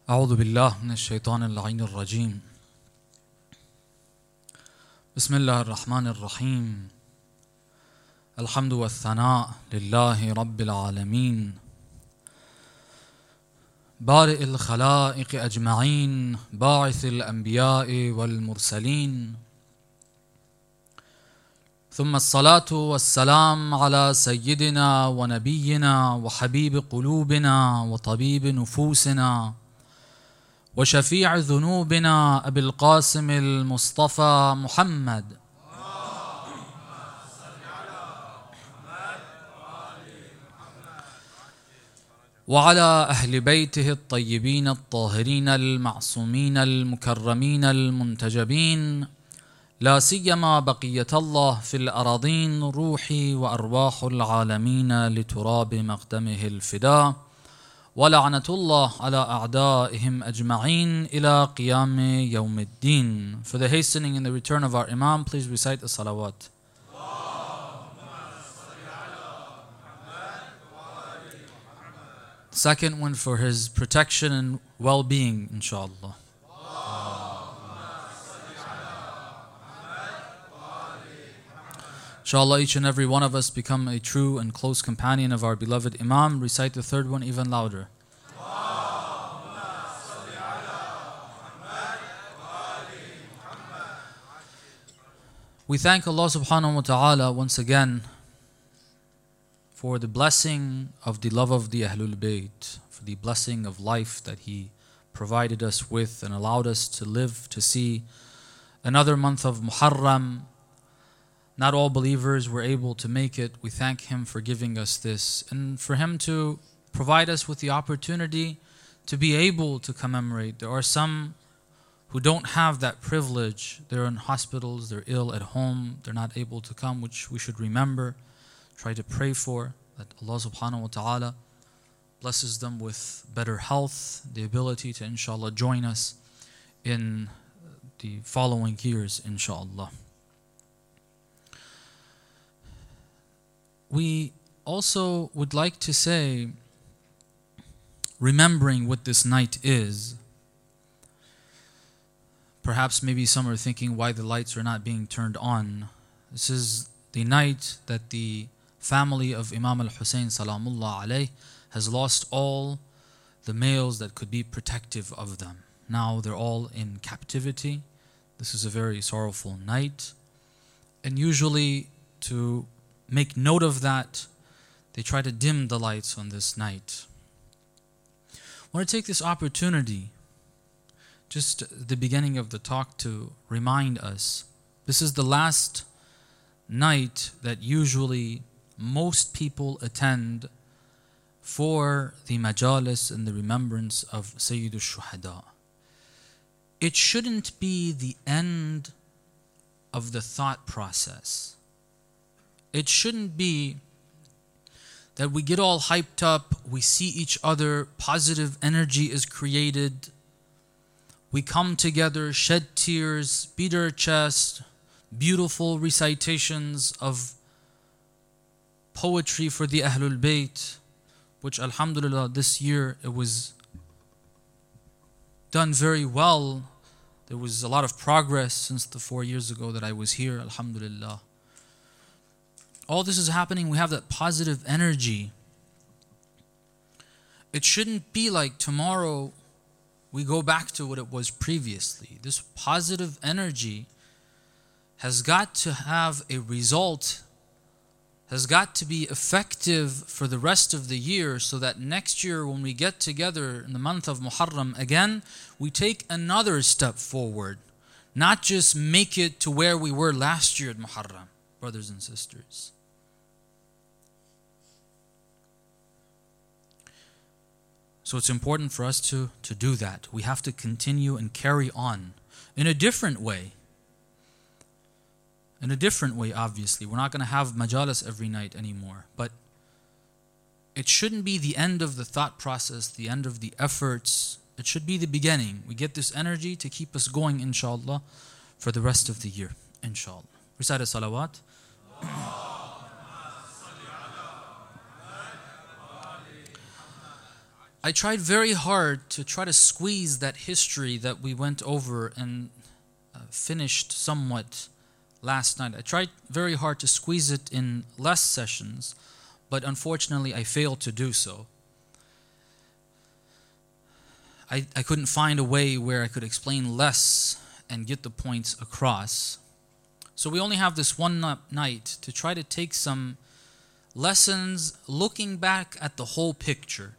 أعوذ بالله من الشيطان اللعين الرجيم. بسم الله الرحمن الرحيم. الحمد والثناء لله رب العالمين، بارئ الخلائق أجمعين، باعث الأنبياء والمرسلين، ثم الصلاة والسلام على سيدنا ونبينا وحبيب قلوبنا وطبيب نفوسنا وشفيع ذنوبنا أبي القاسم المصطفى محمد وعلى أهل بيته الطيبين الطاهرين المعصومين المكرمين المنتجبين، لا سيما بقية الله في الأراضين، روحي وأرواح العالمين لتراب مقدمه الفداء، ولعنة الله على أعدائهم أجمعين إلى قيام يوم الدين. For the hastening and the return of our Imam, please recite the salawat. Second one for his protection and well-being, inshallah. Inshallah, each and every one of us become a true and close companion of our beloved Imam. Recite the third one even louder. We thank Allah subhanahu wa ta'ala once again for the blessing of the love of the Ahlul Bayt, for the blessing of life that He provided us with and allowed us to live to see another month of Muharram. Not all believers were able to make it. We thank Him for giving us this and for Him to provide us with the opportunity to be able to commemorate. There are some who don't have that privilege. They're in hospitals, they're ill at home, they're not able to come, which we should remember, try to pray for, that Allah subhanahu wa ta'ala blesses them with better health, the ability to inshallah join us in the following years, inshallah. We also would like to say, remembering what this night is, perhaps maybe some are thinking why the lights are not being turned on. This is the night that the family of Imam al-Hussein salamullah alayh has lost all the males that could be protective of them. Now they're all in captivity. This is a very sorrowful night. And usually to make note of that, they try to dim the lights on this night. I want to take this opportunity, just at the beginning of the talk, to remind us, this is the last night that usually most people attend for the majalis and the remembrance of Sayyid al-Shuhada. It shouldn't be the end of the thought process. It shouldn't be that we get all hyped up, we see each other, positive energy is created, we come together, shed tears, beat our chest, beautiful recitations of poetry for the Ahlul Bayt, which alhamdulillah this year it was done very well. There was a lot of progress since the 4 years ago that I was here, alhamdulillah. All this is happening, we have that positive energy. It shouldn't be like tomorrow we go back to what it was previously. This positive energy has got to have a result, has got to be effective for the rest of the year, so that next year when we get together in the month of Muharram again, we take another step forward. Not just make it to where we were last year at Muharram, brothers and sisters. So it's important for us to do that. We have to continue and carry on in a different way. In a different way, obviously. We're not going to have majalis every night anymore. But it shouldn't be the end of the thought process, the end of the efforts. It should be the beginning. We get this energy to keep us going, inshallah, for the rest of the year, inshallah. Recite a salawat. I tried very hard to try to squeeze that history that we went over and finished somewhat last night. I tried very hard to squeeze it in less sessions, but unfortunately I failed to do so. I couldn't find a way where I could explain less and get the points across. So we only have this one night to try to take some lessons looking back at the whole picture.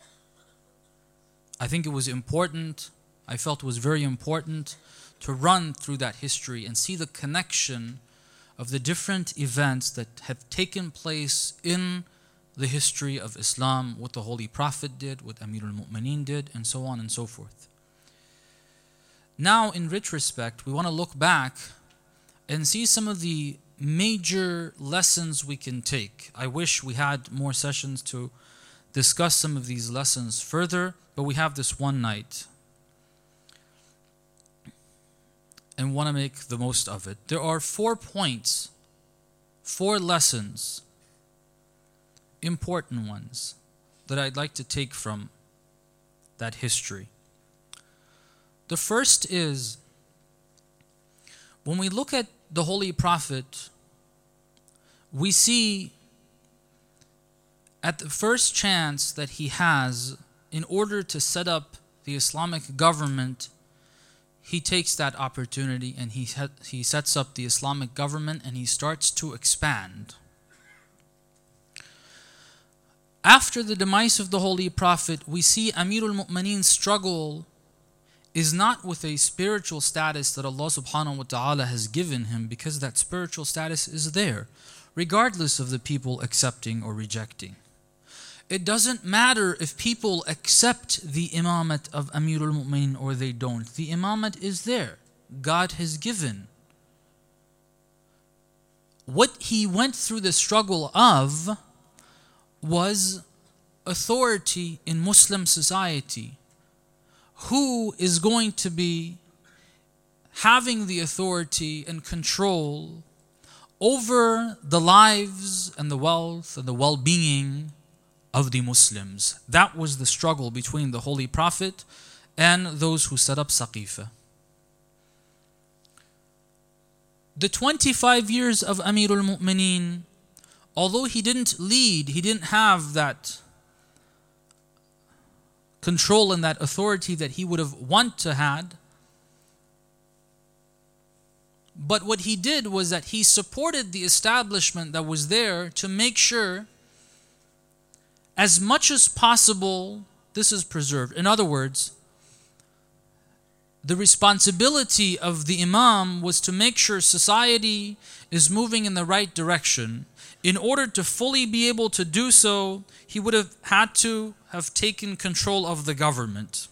I think it was important, I felt it was very important to run through that history and see the connection of the different events that have taken place in the history of Islam, what the Holy Prophet did, what Amir al-Mu'mineen did, and so on and so forth. Now, in retrospect, we want to look back and see some of the major lessons we can take. I wish we had more sessions to discuss some of these lessons further, but we have this one night and want to make the most of it. There are 4 points, 4 lessons, important ones, that I'd like to take from that history. The first is, when we look at the Holy Prophet, we see at the first chance that he has in order to set up the Islamic government, he takes that opportunity and he sets up the Islamic government and he starts to expand. After the demise of the Holy Prophet, we see Amir al-Mu'mineen's struggle is not with a spiritual status that Allah subhanahu wa ta'ala has given him, because that spiritual status is there, regardless of the people accepting or rejecting. It doesn't matter if people accept the imamate of Amir al-Mu'mineen or they don't. The imamate is there. God has given. What he went through the struggle of was authority in Muslim society. Who is going to be having the authority and control over the lives and the wealth and the well-being of the Muslims? That was the struggle between the Holy Prophet and those who set up Saqifa. The 25 years of Amir al-Mu'mineen, although he didn't lead, he didn't have that control and that authority that he would have wanted to had, but what he did was that he supported the establishment that was there to make sure as much as possible this is preserved. In other words, the responsibility of the Imam was to make sure society is moving in the right direction. In order to fully be able to do so, he would have had to have taken control of the government.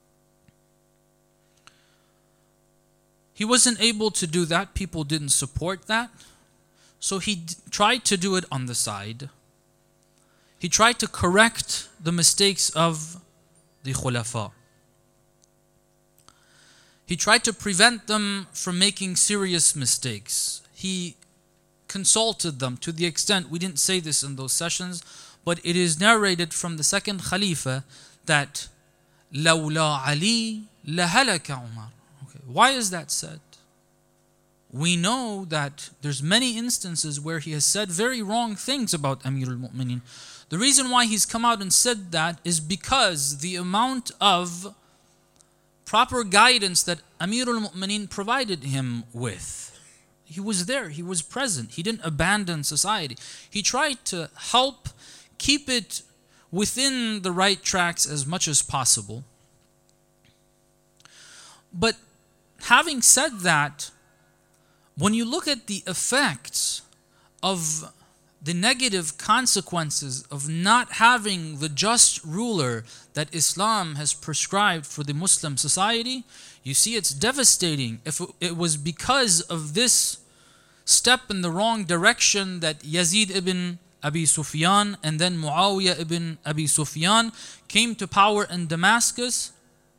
He wasn't able to do that. People didn't support that. So he tried to do it on the side. He tried to correct the mistakes of the Khulafa. He tried to prevent them from making serious mistakes. He consulted them to the extent, we didn't say this in those sessions, but it is narrated from the second Khalifa that لَوْلَا عَلِي لَهَلَكَ عُمَرُ. Okay. Why is that said? We know that there's many instances where he has said very wrong things about Amir al-Mu'mineen. The reason why he's come out and said that is because the amount of proper guidance that Amir al-Mu'mineen provided him with. He was there, he was present, he didn't abandon society. He tried to help keep it within the right tracks as much as possible. But having said that, when you look at the effects of the negative consequences of not having the just ruler that Islam has prescribed for the Muslim society, you see it's devastating. If it was because of this step in the wrong direction that Yazid ibn Abi Sufyan and then Muawiyah ibn Abi Sufyan came to power in Damascus,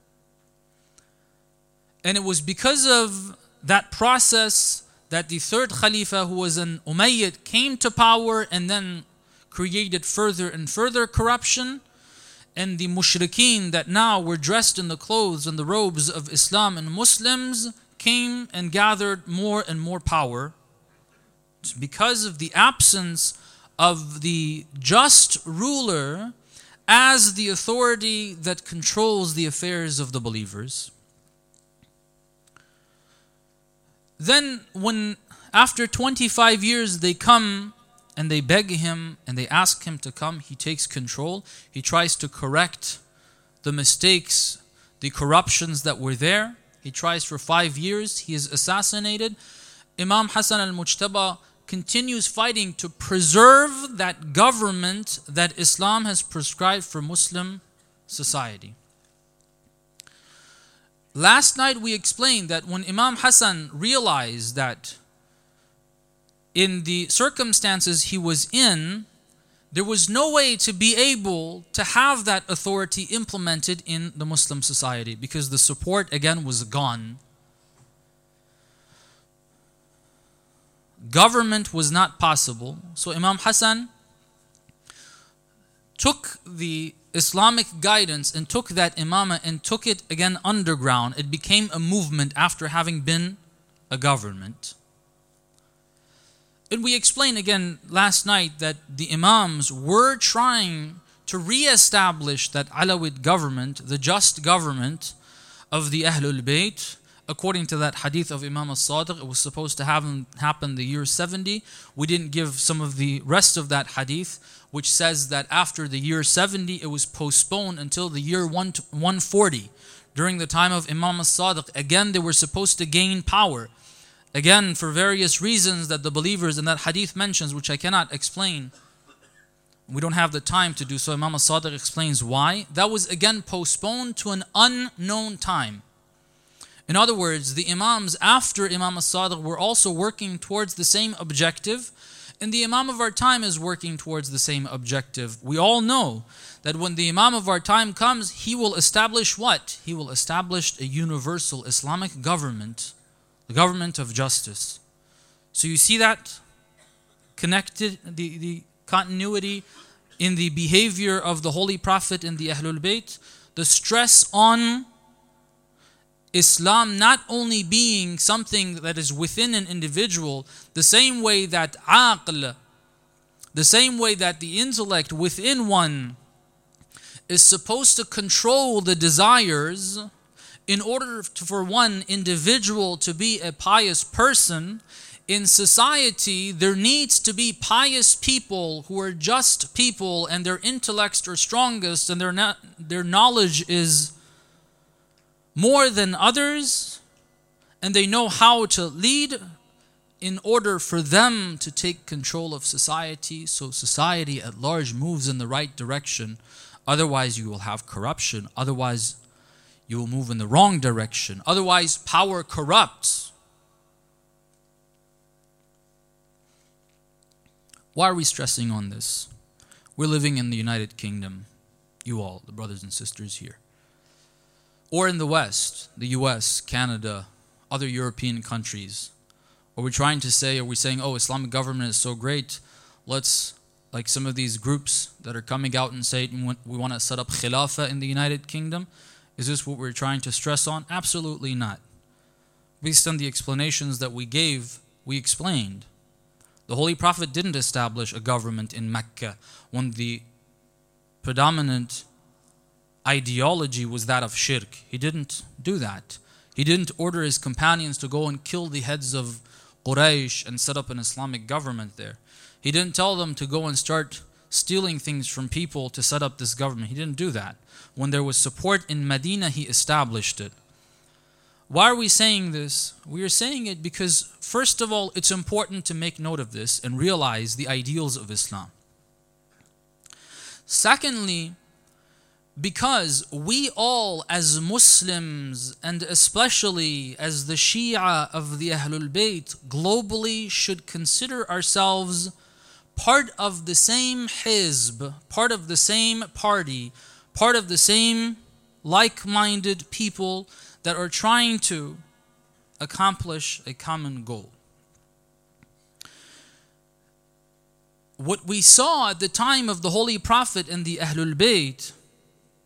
and it was because of that process that the third Khalifa, who was an Umayyad, came to power and then created further and further corruption. and the mushrikeen that now were dressed in the clothes and the robes of Islam and Muslims came and gathered more and more power. It's because of the absence of the just ruler as the authority that controls the affairs of the believers. Then when after 25 years they come and they beg him and they ask him to come, he takes control. He tries to correct the mistakes, the corruptions that were there. He tries for 5 years. He is assassinated. Imam Hassan al-Mujtaba continues fighting to preserve that government that Islam has prescribed for Muslim society. Last night we explained that when Imam Hassan realized that in the circumstances he was in, there was no way to be able to have that authority implemented in the Muslim society because the support again was gone. Government was not possible. So Imam Hassan took the Islamic guidance and took that imamah and took it again underground. It became a movement after having been a government. And we explained again last night that the imams were trying to re-establish that Alawid government, the just government of the Ahlul Bayt. According to that hadith of Imam al-Sadiq, it was supposed to happen the year 70. We didn't give some of the rest of that hadith, which says that after the year 70, it was postponed until the year 140. During the time of Imam al-Sadiq, again, they were supposed to gain power. Again, for various reasons that the believers in that hadith mentions, which I cannot explain. We don't have the time to do so. Imam al-Sadiq explains why. That was again postponed to an unknown time. In other words, the Imams after Imam al-Sadiq were also working towards the same objective, and the Imam of our time is working towards the same objective. We all know that when the Imam of our time comes, he will establish what? He will establish a universal Islamic government, the government of justice. So you see that connected, the continuity in the behavior of the Holy Prophet and the Ahlul Bayt, the stress on Islam not only being something that is within an individual, the same way that aql, the same way that the intellect within one is supposed to control the desires in order for one individual to be a pious person. In society, there needs to be pious people who are just people and their intellects are strongest and their knowledge is more than others, and they know how to lead in order for them to take control of society, so society at large moves in the right direction. Otherwise you will have corruption, otherwise you will move in the wrong direction, otherwise power corrupts. Why are we stressing on this? We're living in the United Kingdom, you all, the brothers and sisters here. Or in the West, the US, Canada, other European countries. Are we trying to say, are we saying, oh, Islamic government is so great, let's, like some of these groups that are coming out and saying we want to set up khilafah in the United Kingdom? Is this what we're trying to stress on? Absolutely not. Based on the explanations that we gave, we explained. The Holy Prophet didn't establish a government in Mecca when the predominant ideology was that of shirk. He didn't do that. He didn't order his companions to go and kill the heads of Quraysh and set up an Islamic government there. He didn't tell them to go and start stealing things from people to set up this government. He didn't do that. When there was support in Medina, he established it. Why are we saying this? We are saying it because, first of all, it's important to make note of this and realize the ideals of Islam. Secondly, because we all as Muslims, and especially as the Shia of the Ahlul Bayt, globally should consider ourselves part of the same hizb, part of the same party, part of the same like-minded people that are trying to accomplish a common goal. What we saw at the time of the Holy Prophet and the Ahlul Bayt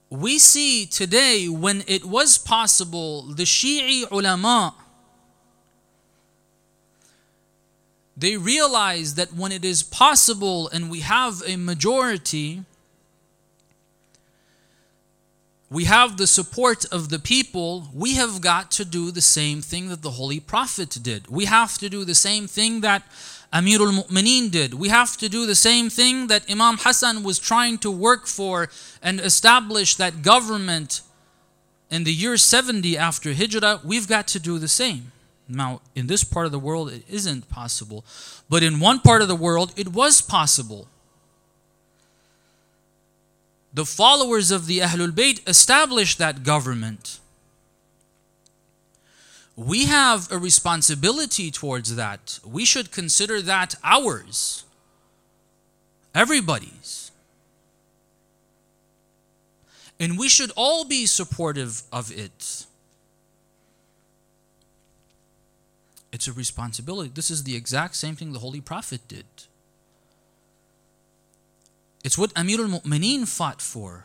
We see today when it was possible, the Shi'i ulama, they realize that when it is possible and we have a majority, we have the support of the people, we have got to do the same thing that the Holy Prophet did. We have to do the same thing that Amirul Mu'mineen did. We have to do the same thing that Imam Hassan was trying to work for and establish that government in the year 70 after Hijrah. We've got to do the same. Now, in this part of the world, it isn't possible. But in one part of the world, it was possible. The followers of the Ahlul Bayt established that government. We have a responsibility towards that. We should consider that ours. Everybody's. And we should all be supportive of it. It's a responsibility. This is the exact same thing the Holy Prophet did. It's what Amirul Mu'mineen fought for.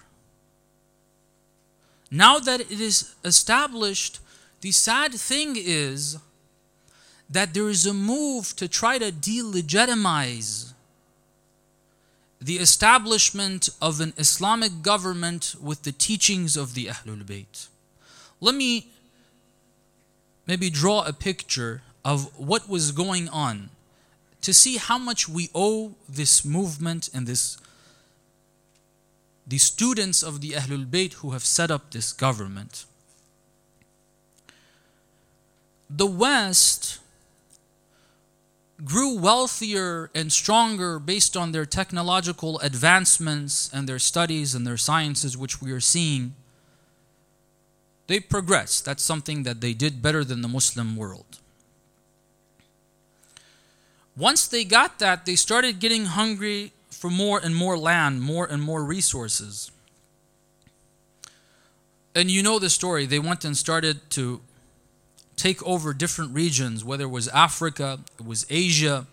Now that it is established, the sad thing is that there is a move to try to delegitimize the establishment of an Islamic government with the teachings of the Ahlul Bayt. Let me maybe draw a picture of what was going on to see how much we owe this movement and the students of the Ahlul Bayt who have set up this government. The West grew wealthier and stronger based on their technological advancements and their studies and their sciences, which we are seeing. They progressed. That's something that they did better than the Muslim world. Once they got that, they started getting hungry for more and more land, more and more resources. And you know the story. They went and started to take over different regions, whether it was Africa, it was Asia,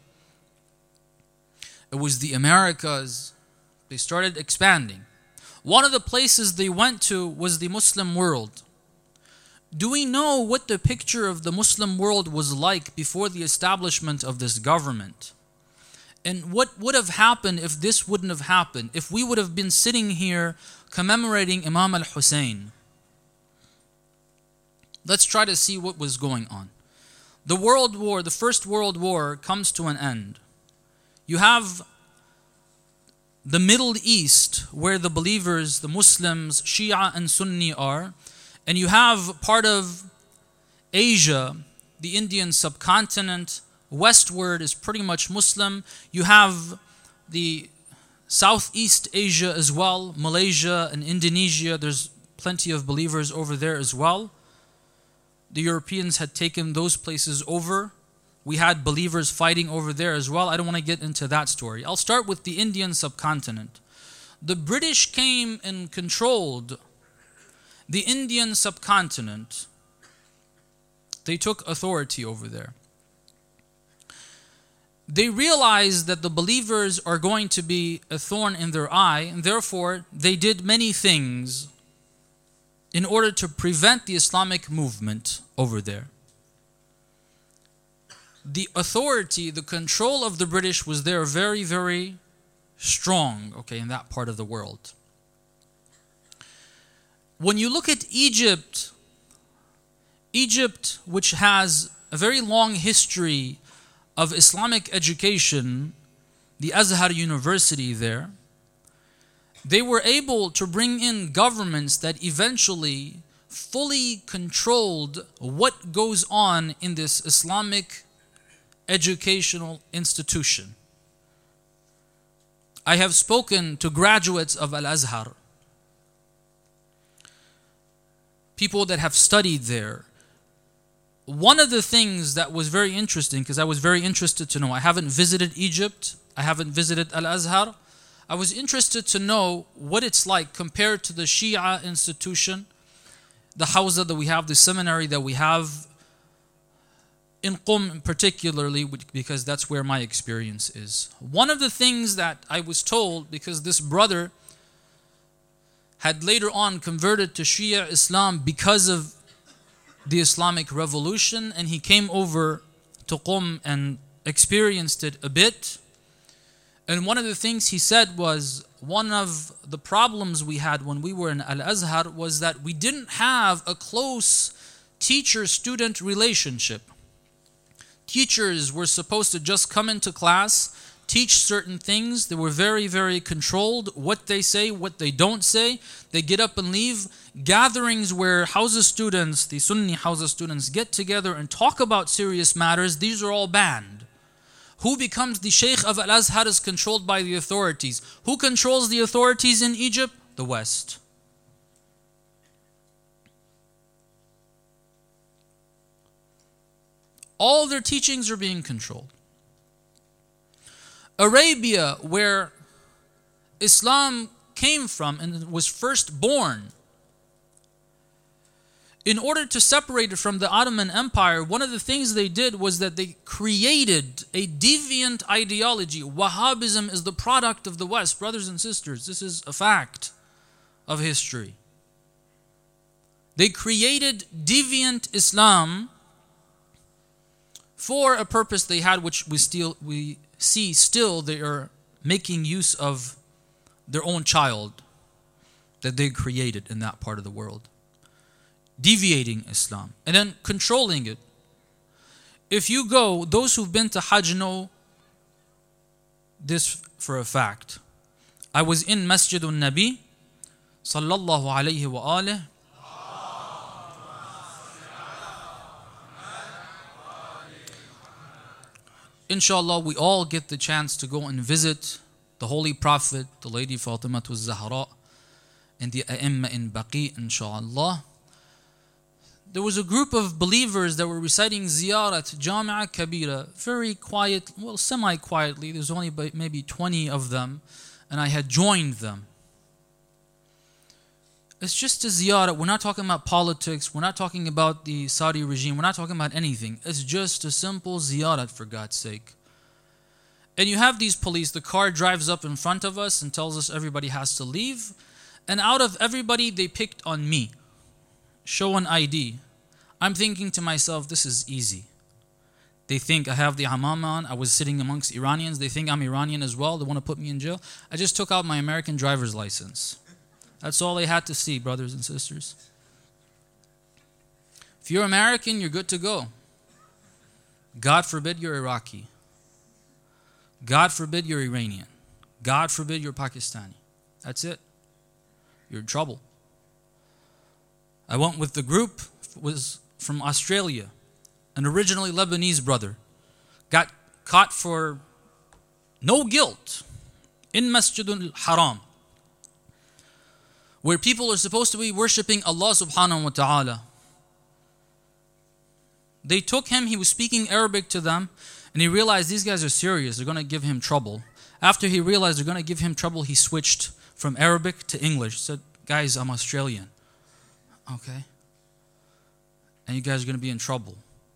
it was the Americas. They started expanding. One of the places they went to was the Muslim world. Do we know what the picture of the Muslim world was like before the establishment of this government? And what would have happened if this wouldn't have happened? If we would have been sitting here commemorating Imam al-Hussein? Let's try to see what was going on. The World War, the First World War, comes to an end. You have the Middle East, where the believers, the Muslims, Shia and Sunni are, and you have part of Asia, the Indian subcontinent, westward is pretty much Muslim. You have the Southeast Asia as well, Malaysia and Indonesia. There's plenty of believers over there as well. The Europeans had taken those places over. We had believers fighting over there as well. I don't want to get into that story. I'll start with the Indian subcontinent. The British came and controlled the Indian subcontinent. They took authority over there. They realized that the believers are going to be a thorn in their eye, and therefore they did many things in order to prevent the Islamic movement over there. The authority, the control of the British was there very, very strong, in that part of the world. When you look at Egypt, which has a very long history of Islamic education, the Azhar University there, they were able to bring in governments that eventually fully controlled what goes on in this Islamic educational institution. I have spoken to graduates of Al-Azhar, people that have studied there. One of the things that was very interesting, because I was very interested to know, I haven't visited Egypt, I haven't visited Al-Azhar, I was interested to know what it's like compared to the Shia institution, the Hawza that we have, the seminary that we have in Qum particularly, because that's where my experience is. One of the things that I was told, because this brother had later on converted to Shia Islam because of the Islamic Revolution, and he came over to Qom and experienced it a bit. And one of the things he said was, one of the problems we had when we were in Al-Azhar was that we didn't have a close teacher-student relationship. Teachers were supposed to just come into class, teach certain things. They were very, very controlled. What they say, what they don't say. They get up and leave. Gatherings where Hawza students, the Sunni Hawza students, get together and talk about serious matters, these are all banned. Who becomes the Shaykh of Al-Azhar is controlled by the authorities. Who controls the authorities in Egypt? The West. All their teachings are being controlled. Arabia, where Islam came from and was first born, in order to separate it from the Ottoman Empire, one of the things they did was that they created a deviant ideology. Wahhabism is the product of the West. Brothers and sisters, this is a fact of history. They created deviant Islam for a purpose they had, which we see still they are making use of their own child that they created in that part of the world. Deviating Islam and then controlling it. If you go, those who've been to Hajj know this for a fact. I was in Masjidun Nabi sallallahu alayhi wa alih. Inshallah, we all get the chance to go and visit the Holy Prophet, the Lady Fatimah al-Zahra, and the A'imma in Baqi, inshallah. There was a group of believers that were reciting Ziyarat Jami'a Kabira, very quiet, well, semi-quietly. There's only maybe 20 of them, and I had joined them. It's just a ziyarah. We're not talking about politics. We're not talking about the Saudi regime. We're not talking about anything. It's just a simple ziyarah, for God's sake. And you have these police. The car drives up in front of us and tells us everybody has to leave. And out of everybody, they picked on me. Show an ID. I'm thinking to myself, this is easy. They think I have the amama on. I was sitting amongst Iranians. They think I'm Iranian as well. They want to put me in jail. I just took out my American driver's license. That's all they had to see, brothers and sisters. If you're American, you're good to go. God forbid you're Iraqi. God forbid you're Iranian. God forbid you're Pakistani. That's it. You're in trouble. I went with the group, was from Australia, an originally Lebanese brother. Got caught for no guilt in Masjidul Haram, where people are supposed to be worshipping Allah subhanahu wa ta'ala. They took him, he was speaking Arabic to them, and he realized these guys are serious, they're going to give him trouble. After he realized they're going to give him trouble, he switched from Arabic to English. Said, guys, I'm Australian. Okay. And you guys are going to be in trouble.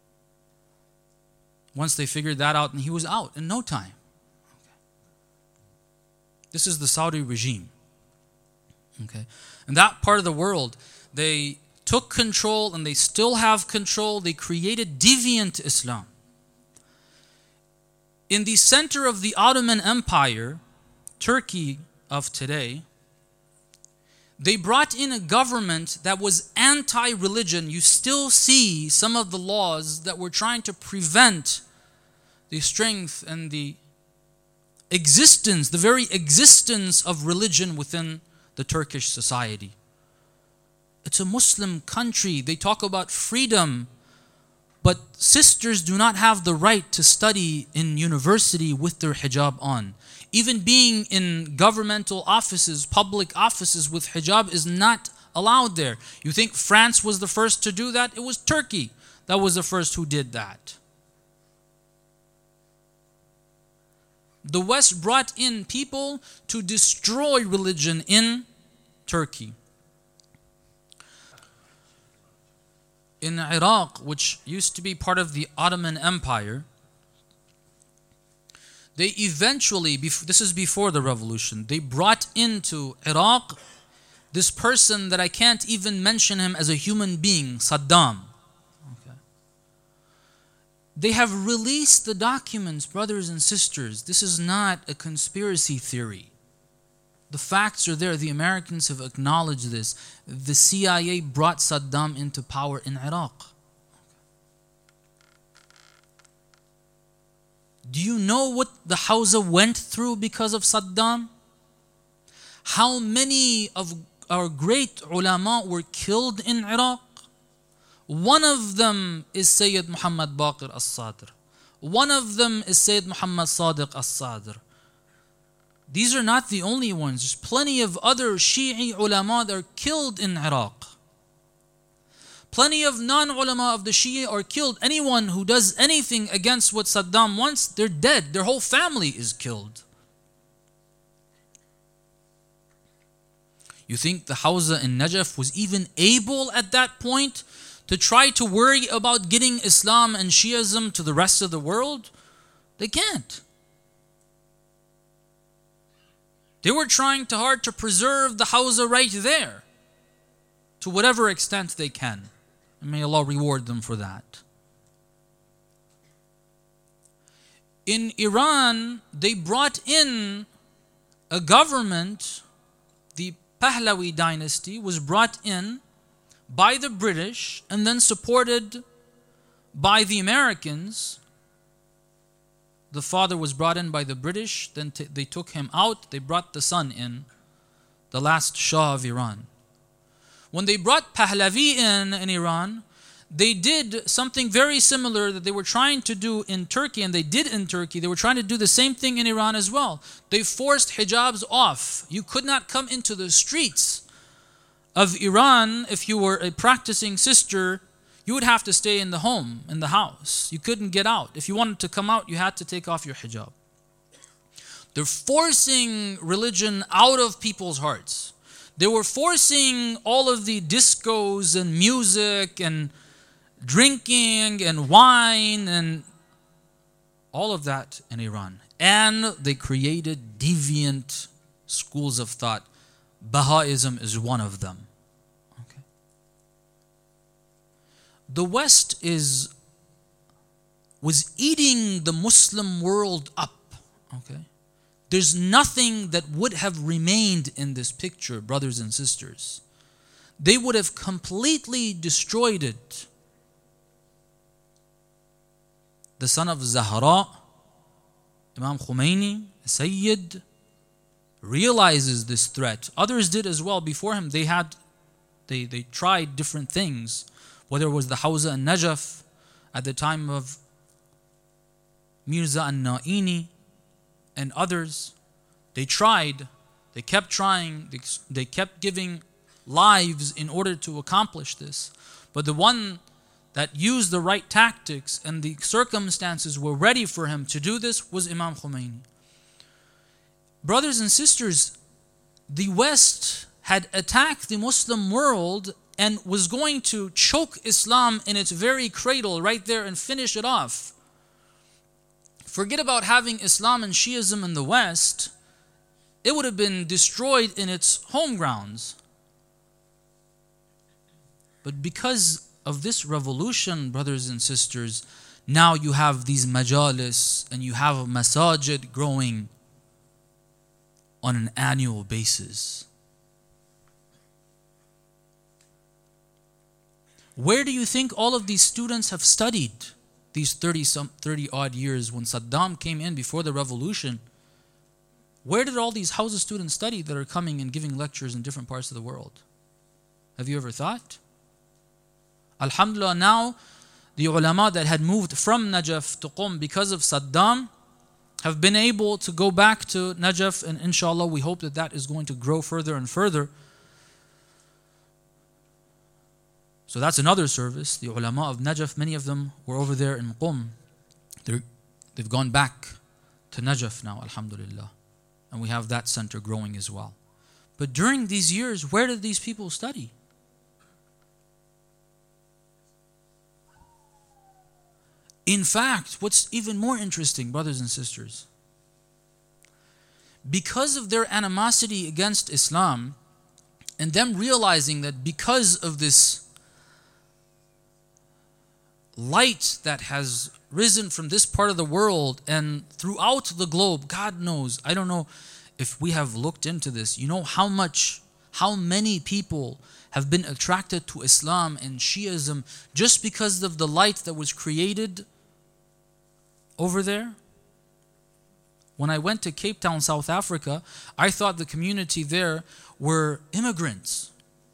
Once they figured that out, and he was out in no time. Okay. This is the Saudi regime. Okay. In that part of the world, they took control and they still have control. They created deviant Islam. In the center of the Ottoman Empire, Turkey of today, they brought in a government that was anti-religion. You still see some of the laws that were trying to prevent the strength and the existence, the very existence of religion within the Turkish society. It's a Muslim country. They talk about freedom, but sisters do not have the right to study in university with their hijab on. Even being in governmental offices, public offices with hijab is not allowed there. You think France was the first to do that? It was Turkey that was the first who did that. The West brought in people to destroy religion in Turkey. In Iraq, which used to be part of the Ottoman Empire, they eventually, this is before the revolution, they brought into Iraq this person that I can't even mention him as a human being, Saddam. Okay. They have released the documents, brothers and sisters. This is not a conspiracy theory. The facts are there. The Americans have acknowledged this. The CIA brought Saddam into power in Iraq. Do you know what the Hawza went through because of Saddam? How many of our great ulama were killed in Iraq? One of them is Sayyid Muhammad Baqir al-Sadr. One of them is Sayyid Muhammad Sadiq al-Sadr. These are not the only ones. There's plenty of other Shi'i ulama that are killed in Iraq. Plenty of non-ulama of the Shia are killed. Anyone who does anything against what Saddam wants, they're dead. Their whole family is killed. You think the Hawza in Najaf was even able at that point to try to worry about getting Islam and Shiism to the rest of the world? They can't. They were trying too hard to preserve the Hawza right there, to whatever extent they can. And may Allah reward them for that. In Iran, they brought in a government. The Pahlavi dynasty was brought in by the British and then supported by the Americans. The father was brought in by the British, then they took him out, they brought the son in, the last Shah of Iran. When they brought Pahlavi in Iran, they did something very similar that they were trying to do in Turkey, and they did in Turkey. They were trying to do the same thing in Iran as well. They forced hijabs off. You could not come into the streets of Iran if you were a practicing sister. You would have to stay in the home, in the house. You couldn't get out. If you wanted to come out, you had to take off your hijab. They're forcing religion out of people's hearts. They were forcing all of the discos and music and drinking and wine and all of that in Iran. And they created deviant schools of thought. Baha'ism is one of them. Okay. The West was eating the Muslim world up. Okay. There's nothing that would have remained in this picture, brothers and sisters. They would have completely destroyed it. The son of Zahra, Imam Khomeini, Sayyid, realizes this threat. Others did as well before him. They tried different things, whether it was the Hawza and Najaf at the time of Mirza an-Naini and others. They tried, they kept trying, they kept giving lives in order to accomplish this. But the one that used the right tactics and the circumstances were ready for him to do this was Imam Khomeini. Brothers and sisters, the West had attacked the Muslim world and was going to choke Islam in its very cradle right there and finish it off. Forget about having Islam and Shiism in the West. It would have been destroyed in its home grounds. But because of this revolution, brothers and sisters, now you have these majalis and you have a masajid growing on an annual basis. Where do you think all of these students have studied these 30 odd years when Saddam came in before the revolution? Where did all these Hawza students study that are coming and giving lectures in different parts of the world? Have you ever thought? Alhamdulillah, now the ulama that had moved from Najaf to Qum because of Saddam have been able to go back to Najaf, and inshallah we hope that that is going to grow further and further. So that's another service. The ulama of Najaf, many of them were over there in Qum. They've gone back to Najaf now, alhamdulillah. And we have that center growing as well. But during these years, where did these people study? In fact, what's even more interesting, brothers and sisters, because of their animosity against Islam And them realizing that because of this light that has risen from this part of the world and throughout the globe, God knows, I don't know if we have looked into this, you know how many people have been attracted to Islam and Shiism just because of the light that was created over there? When I went to Cape Town, South Africa, I thought the community there were immigrants.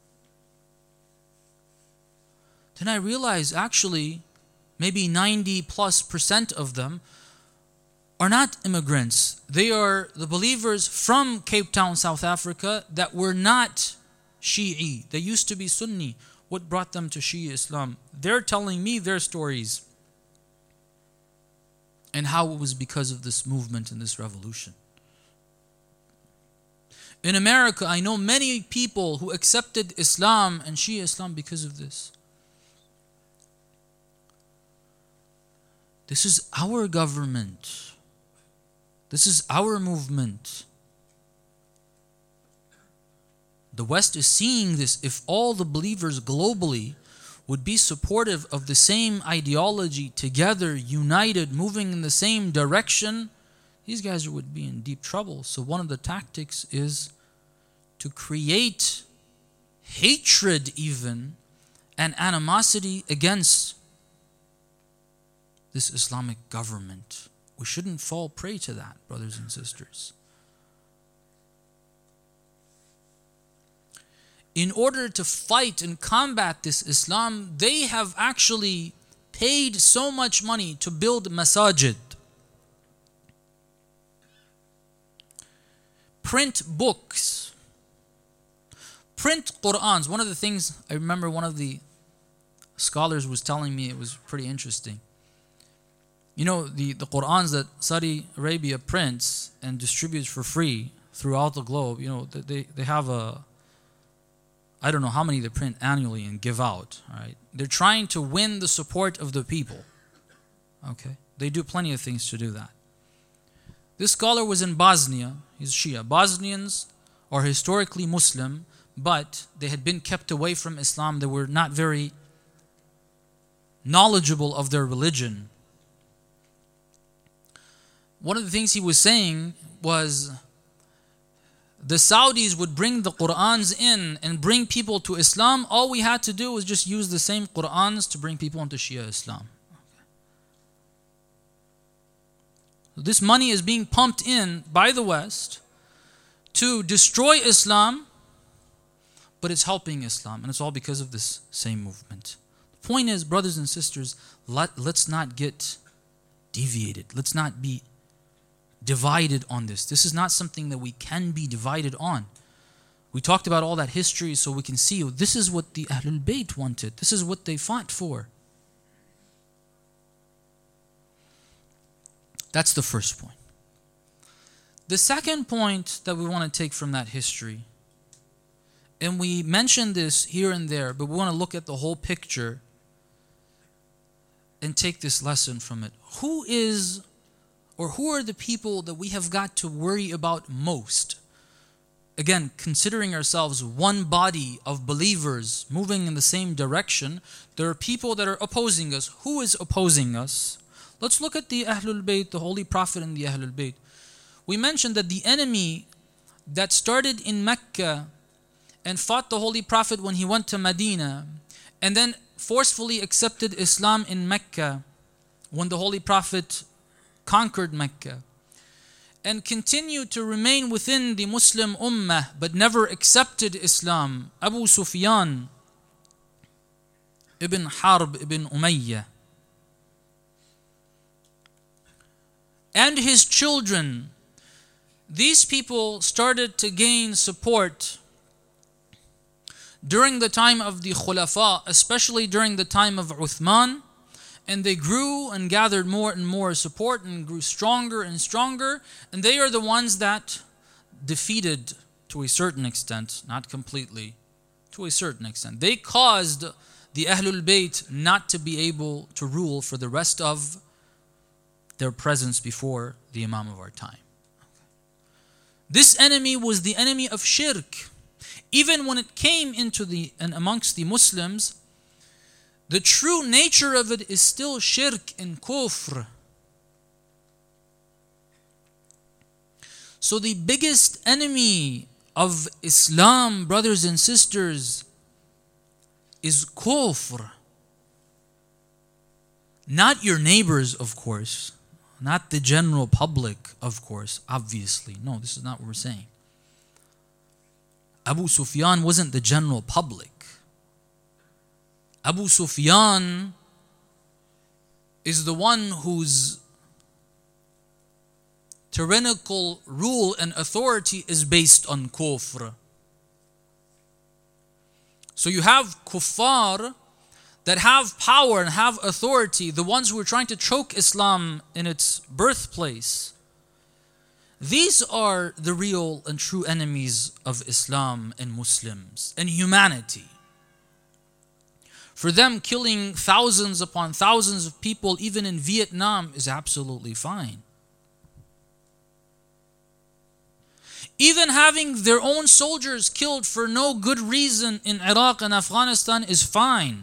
Then I realized actually maybe 90+% of them are not immigrants. They are the believers from Cape Town, South Africa that were not Shi'i. They used to be Sunni. What brought them to Shia Islam? They're telling me their stories and how it was because of this movement and this revolution. In America, I know many people who accepted Islam and Shia Islam because of this. This is our government. This is our movement. The West is seeing this. If all the believers globally would be supportive of the same ideology, together, united, moving in the same direction, these guys would be in deep trouble. So one of the tactics is to create hatred even and animosity against this Islamic government. We shouldn't fall prey to that, brothers and sisters. In order to fight and combat this Islam, they have actually paid so much money to build masajid, print books, print Qur'ans. One of the things I remember one of the scholars was telling me, it was pretty interesting. You know, the Qur'ans that Saudi Arabia prints and distributes for free throughout the globe, you know, they have I don't know how many they print annually and give out, right? They're trying to win the support of the people, okay? They do plenty of things to do that. This scholar was in Bosnia. He's Shia. Bosnians are historically Muslim, but they had been kept away from Islam. They were not very knowledgeable of their religion. One of the things he was saying was the Saudis would bring the Qur'ans in and bring people to Islam. All we had to do was just use the same Qur'ans to bring people into Shia Islam. So this money is being pumped in by the West to destroy Islam, but it's helping Islam, and it's all because of this same movement. The point is, brothers and sisters, let's not get deviated. Let's not be divided on this. This is not something that we can be divided on. We talked about all that history so we can see this is what the Ahlul Bayt wanted. This is what they fought for. That's the first point. The second point that we want to take from that history, and we mentioned this here and there, but we want to look at the whole picture and take this lesson from it. Who are the people that we have got to worry about most? Again, considering ourselves one body of believers moving in the same direction, there are people that are opposing us. Who is opposing us? Let's look at the Ahlul Bayt, the Holy Prophet and the Ahlul Bayt. We mentioned that the enemy that started in Mecca and fought the Holy Prophet when he went to Medina, and then forcefully accepted Islam in Mecca when the Holy Prophet conquered Mecca, and continued to remain within the Muslim Ummah but never accepted Islam, Abu Sufyan ibn Harb ibn Umayyah, and his children. These people started to gain support during the time of the Khulafa, especially during the time of Uthman. And they grew and gathered more and more support and grew stronger and stronger. And they are the ones that defeated, to a certain extent, not completely, to a certain extent. They caused the Ahlul Bayt not to be able to rule for the rest of their presence before the Imam of our time. This enemy was the enemy of shirk. Even when it came into and amongst the Muslims, the true nature of it is still shirk and kufr. So the biggest enemy of Islam, brothers and sisters, is kufr. Not your neighbors, of course. Not the general public, of course, obviously. No, this is not what we're saying. Abu Sufyan wasn't the general public. Abu Sufyan is the one whose tyrannical rule and authority is based on kufr. So you have kuffar that have power and have authority, the ones who are trying to choke Islam in its birthplace. These are the real and true enemies of Islam and Muslims and humanity. For them, killing thousands upon thousands of people, even in Vietnam, is absolutely fine. Even having their own soldiers killed for no good reason in Iraq and Afghanistan is fine.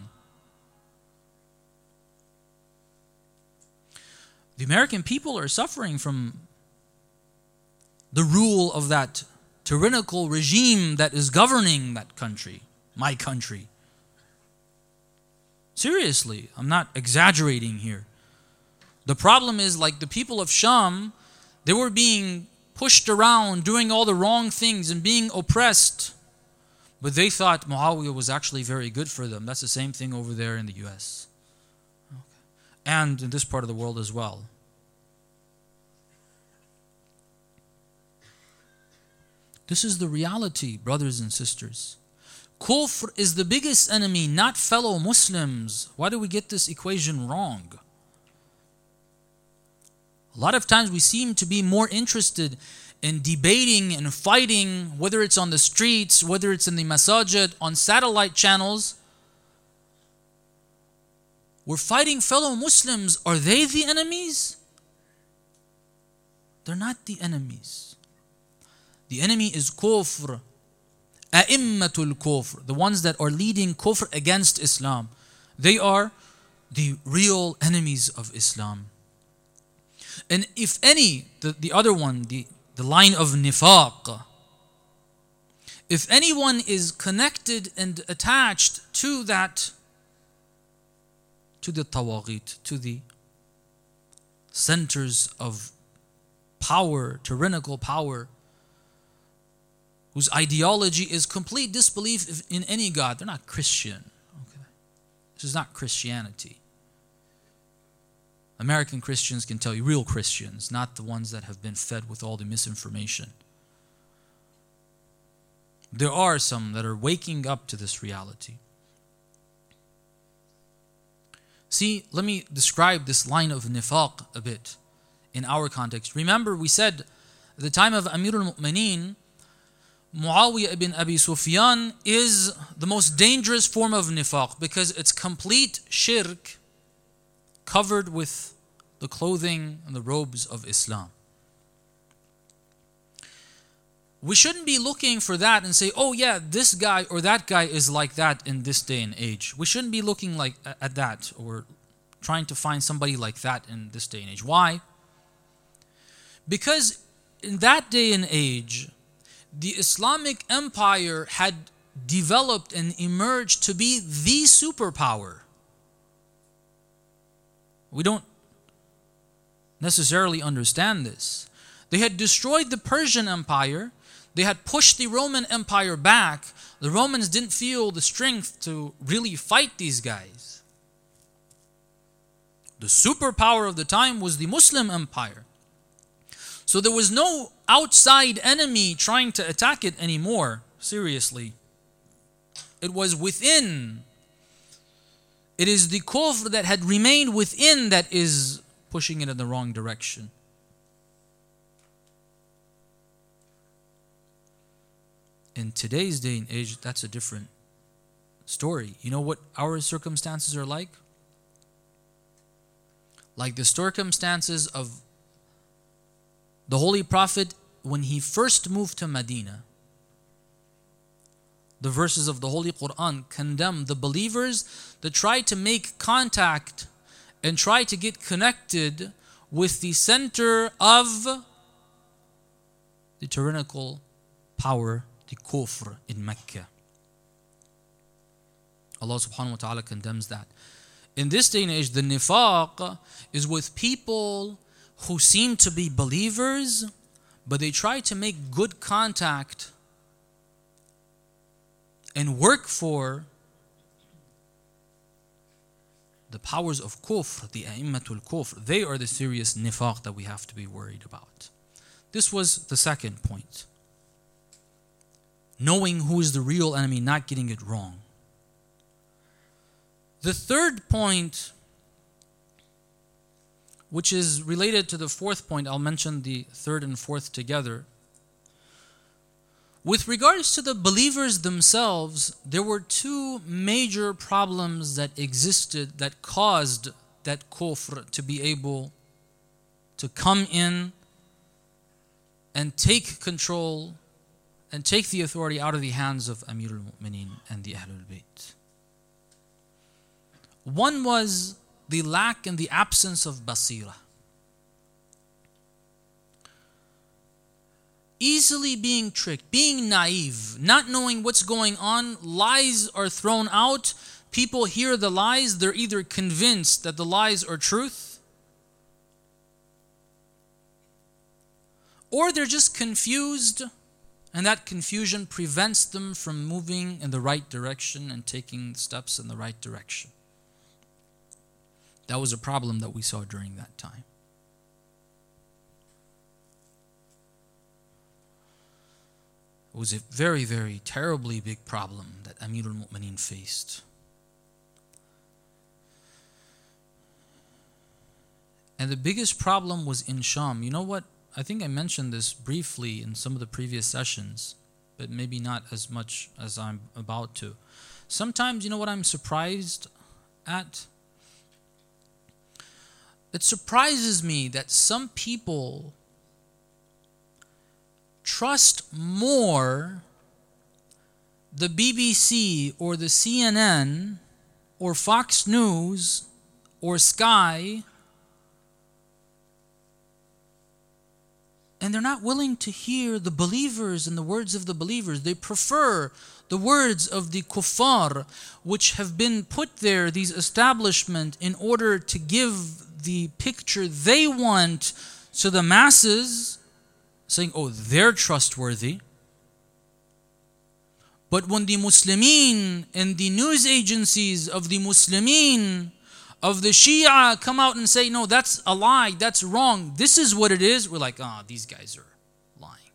The American people are suffering from the rule of that tyrannical regime that is governing that country, my country. Seriously, I'm not exaggerating here. The problem is, like the people of Sham, they were being pushed around, doing all the wrong things and being oppressed. But they thought Muawiyah was actually very good for them. That's the same thing over there in the US. And in this part of the world as well. This is the reality, brothers and sisters. Kufr is the biggest enemy, not fellow Muslims. Why do we get this equation wrong? A lot of times we seem to be more interested in debating and fighting, whether it's on the streets, whether it's in the masajid, on satellite channels. We're fighting fellow Muslims. Are they the enemies? They're not the enemies. The enemy is kufr. A'immatul kufr. The ones that are leading kufr against Islam. They are the real enemies of Islam. And if any, the other one, the line of nifaq, if anyone is connected and attached to that, to the tawaghit, to the centers of power, tyrannical power, whose ideology is complete disbelief in any God, they're not Christian. Okay. This is not Christianity. American Christians can tell you, real Christians, not the ones that have been fed with all the misinformation. There are some that are waking up to this reality. See, let me describe this line of nifaq a bit in our context. Remember, we said at the time of Amirul Mu'mineen, Muawiyah ibn Abi Sufyan is the most dangerous form of nifaq because it's complete shirk covered with the clothing and the robes of Islam. We shouldn't be looking for that and say, oh yeah, this guy or that guy is like that in this day and age. We shouldn't be looking like at that or trying to find somebody like that in this day and age. Why? Because in that day and age, the Islamic Empire had developed and emerged to be the superpower. We don't necessarily understand this. They had destroyed the Persian Empire. They had pushed the Roman Empire back. The Romans didn't feel the strength to really fight these guys. The superpower of the time was the Muslim Empire. So there was no outside enemy trying to attack it anymore. Seriously. It was within. It is the kufr that had remained within that is pushing it in the wrong direction. In today's day and age, that's a different story. You know what our circumstances are like? Like the circumstances of the Holy Prophet when he first moved to Medina. The verses of the Holy Quran condemn the believers that try to make contact and try to get connected with the center of the tyrannical power, the kufr in Mecca. Allah subhanahu wa ta'ala condemns that. In this day and age, the nifaq is with people who seem to be believers, but they try to make good contact and work for the powers of kufr, the a'immatul kufr. They are the serious nifaq that we have to be worried about. This was the second point. Knowing who is the real enemy, not getting it wrong. The third point, which is related to the fourth point, I'll mention the third and fourth together. With regards to the believers themselves, there were two major problems that existed that caused that kufr to be able to come in and take control and take the authority out of the hands of Amir al-Mu'mineen and the Ahlul Bayt. One was the lack and the absence of basira. Easily being tricked, being naive, not knowing what's going on, lies are thrown out. People hear the lies, they're either convinced that the lies are truth, or they're just confused, and that confusion prevents them from moving in the right direction and taking steps in the right direction. That was a problem that we saw during that time. It was a very, very terribly big problem that Amir al-Mu'mineen faced. And the biggest problem was in Sham. You know what? I think I mentioned this briefly in some of the previous sessions, but maybe not as much as I'm about to. Sometimes, you know what I'm surprised at? It surprises me that some people trust more the BBC or the CNN or Fox News or Sky, and they're not willing to hear the believers and the words of the believers. They prefer the words of the kuffar, which have been put there, these establishments, in order to give the picture they want to the masses, saying, oh, they're trustworthy. But when the Muslimin and the news agencies of the Muslimin, of the Shia come out and say, no, that's a lie, that's wrong, this is what it is, we're like, these guys are lying.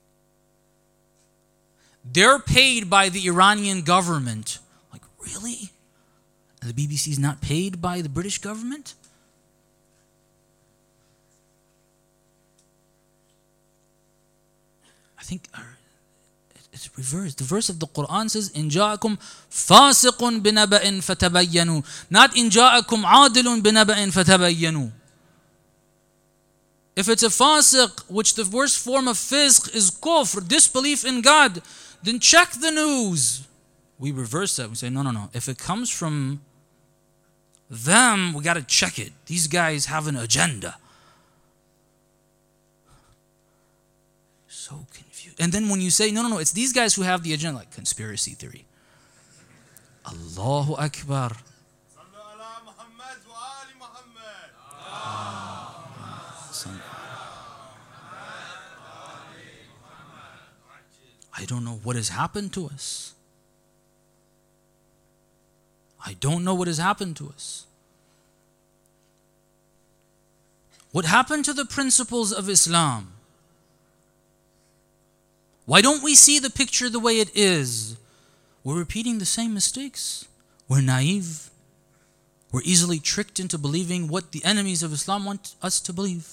They're paid by the Iranian government. Like, really? And the BBC is not paid by the British government? I think it's reversed. The verse of the Quran says, "In ja'akum fasiqun binaba'in fatabayyanu," not "In ja'akum adilun binaba'in fatabayyanu." If it's a fasiq, which the worst form of fisq is kufr, disbelief in God, then check the news. We reverse that. We say, no. If it comes from them, we got to check it. These guys have an agenda. So confused. And then when you say, no, it's these guys who have the agenda, like conspiracy theory. Allahu Akbar. I don't know what has happened to us. I don't know what has happened to us. What happened to the principles of Islam? Why don't we see the picture the way it is? We're repeating the same mistakes. We're naive. We're easily tricked into believing what the enemies of Islam want us to believe.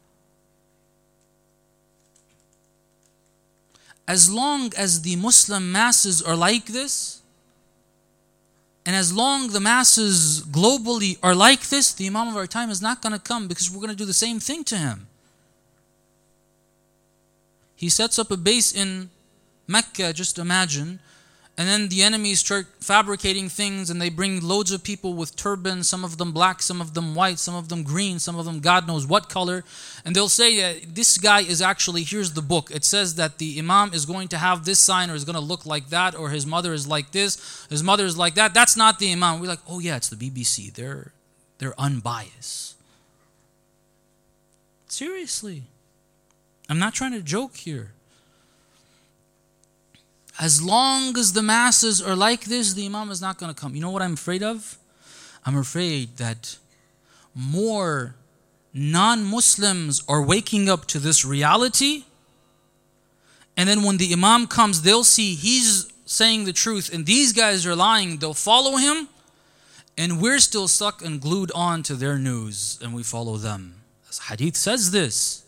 As long as the Muslim masses are like this, and as long the masses globally are like this, the Imam of our time is not going to come, because we're going to do the same thing to him. He sets up a base in Mecca, just imagine, And then the enemies start fabricating things, and they bring loads of people with turbans, some of them black, some of them white, some of them green, some of them God knows what color. And they'll say, this guy is actually, here's the book. It says that the Imam is going to have this sign, or is going to look like that, or his mother is like this, his mother is like that. That's not the Imam. We're like, oh yeah, it's the BBC. They're unbiased. Seriously. I'm not trying to joke here. As long as the masses are like this, the Imam is not going to come. You know what I'm afraid of? I'm afraid that more non-Muslims are waking up to this reality, and then when the Imam comes, they'll see he's saying the truth and these guys are lying. They'll follow him, and we're still stuck and glued on to their news, and we follow them. As Hadith says this.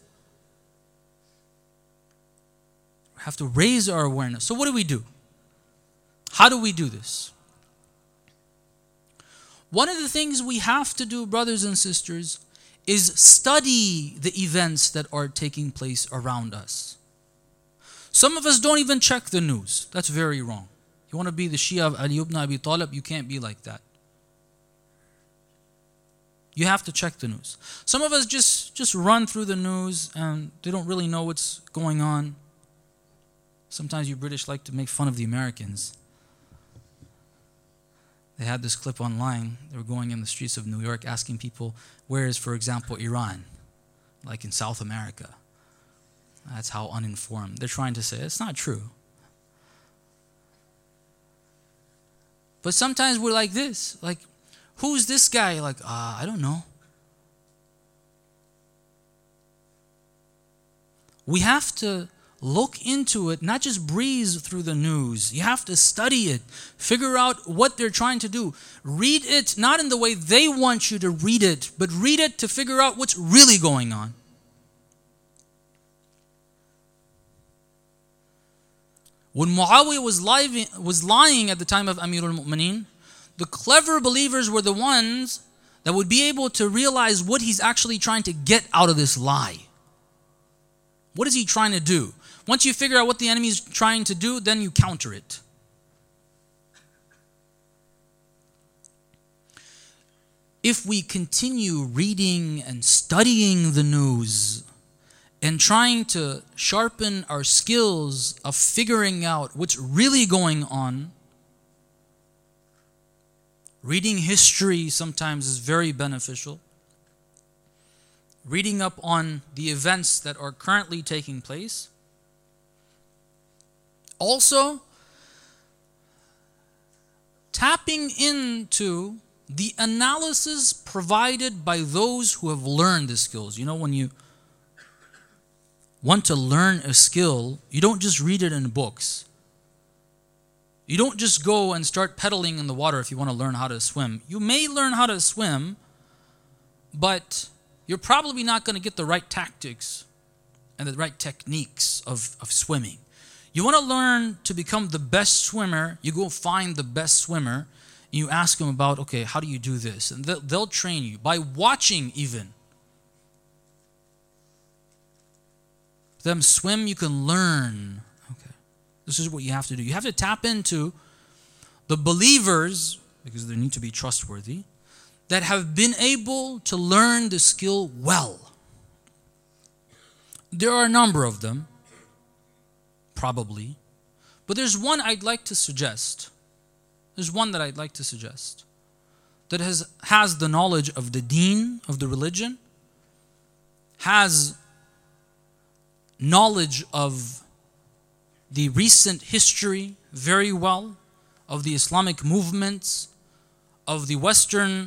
We have to raise our awareness. So what do? How do we do this? One of the things we have to do, brothers and sisters, is study the events that are taking place around us. Some of us don't even check the news. That's very wrong. You want to be the Shia of Ali ibn Abi Talib, you can't be like that. You have to check the news. Some of us just run through the news and they don't really know what's going on. Sometimes you British like to make fun of the Americans. They had this clip online. They were going in the streets of New York asking people, where is, for example, Iran? Like in South America. That's how uninformed. They're trying to say, it's not true. But sometimes we're like this. Like, who's this guy? Like, I don't know. We have to look into it, not just breeze through the news. You have to study it. Figure out what they're trying to do. Read it, not in the way they want you to read it, but read it to figure out what's really going on. When Muawiyah was lying at the time of Amirul Mu'mineen, the clever believers were the ones that would be able to realize what he's actually trying to get out of this lie. What is he trying to do? Once you figure out what the enemy is trying to do, then you counter it. If we continue reading and studying the news and trying to sharpen our skills of figuring out what's really going on, reading history sometimes is very beneficial. Reading up on the events that are currently taking place. Also, tapping into the analysis provided by those who have learned the skills. You know, when you want to learn a skill, you don't just read it in books. You don't just go and start pedaling in the water if you want to learn how to swim. You may learn how to swim, but you're probably not going to get the right tactics and the right techniques of swimming. You want to learn to become the best swimmer, you go find the best swimmer, and you ask them about, okay, how do you do this? And they'll train you by watching even. Them swim, you can learn. Okay, this is what you have to do. You have to tap into the believers, because they need to be trustworthy, that have been able to learn the skill well. There are a number of them, probably, but there's one I'd like to suggest. There's one that I'd like to suggest that has the knowledge of the deen, of the religion, has knowledge of the recent history very well, of the Islamic movements, of the Western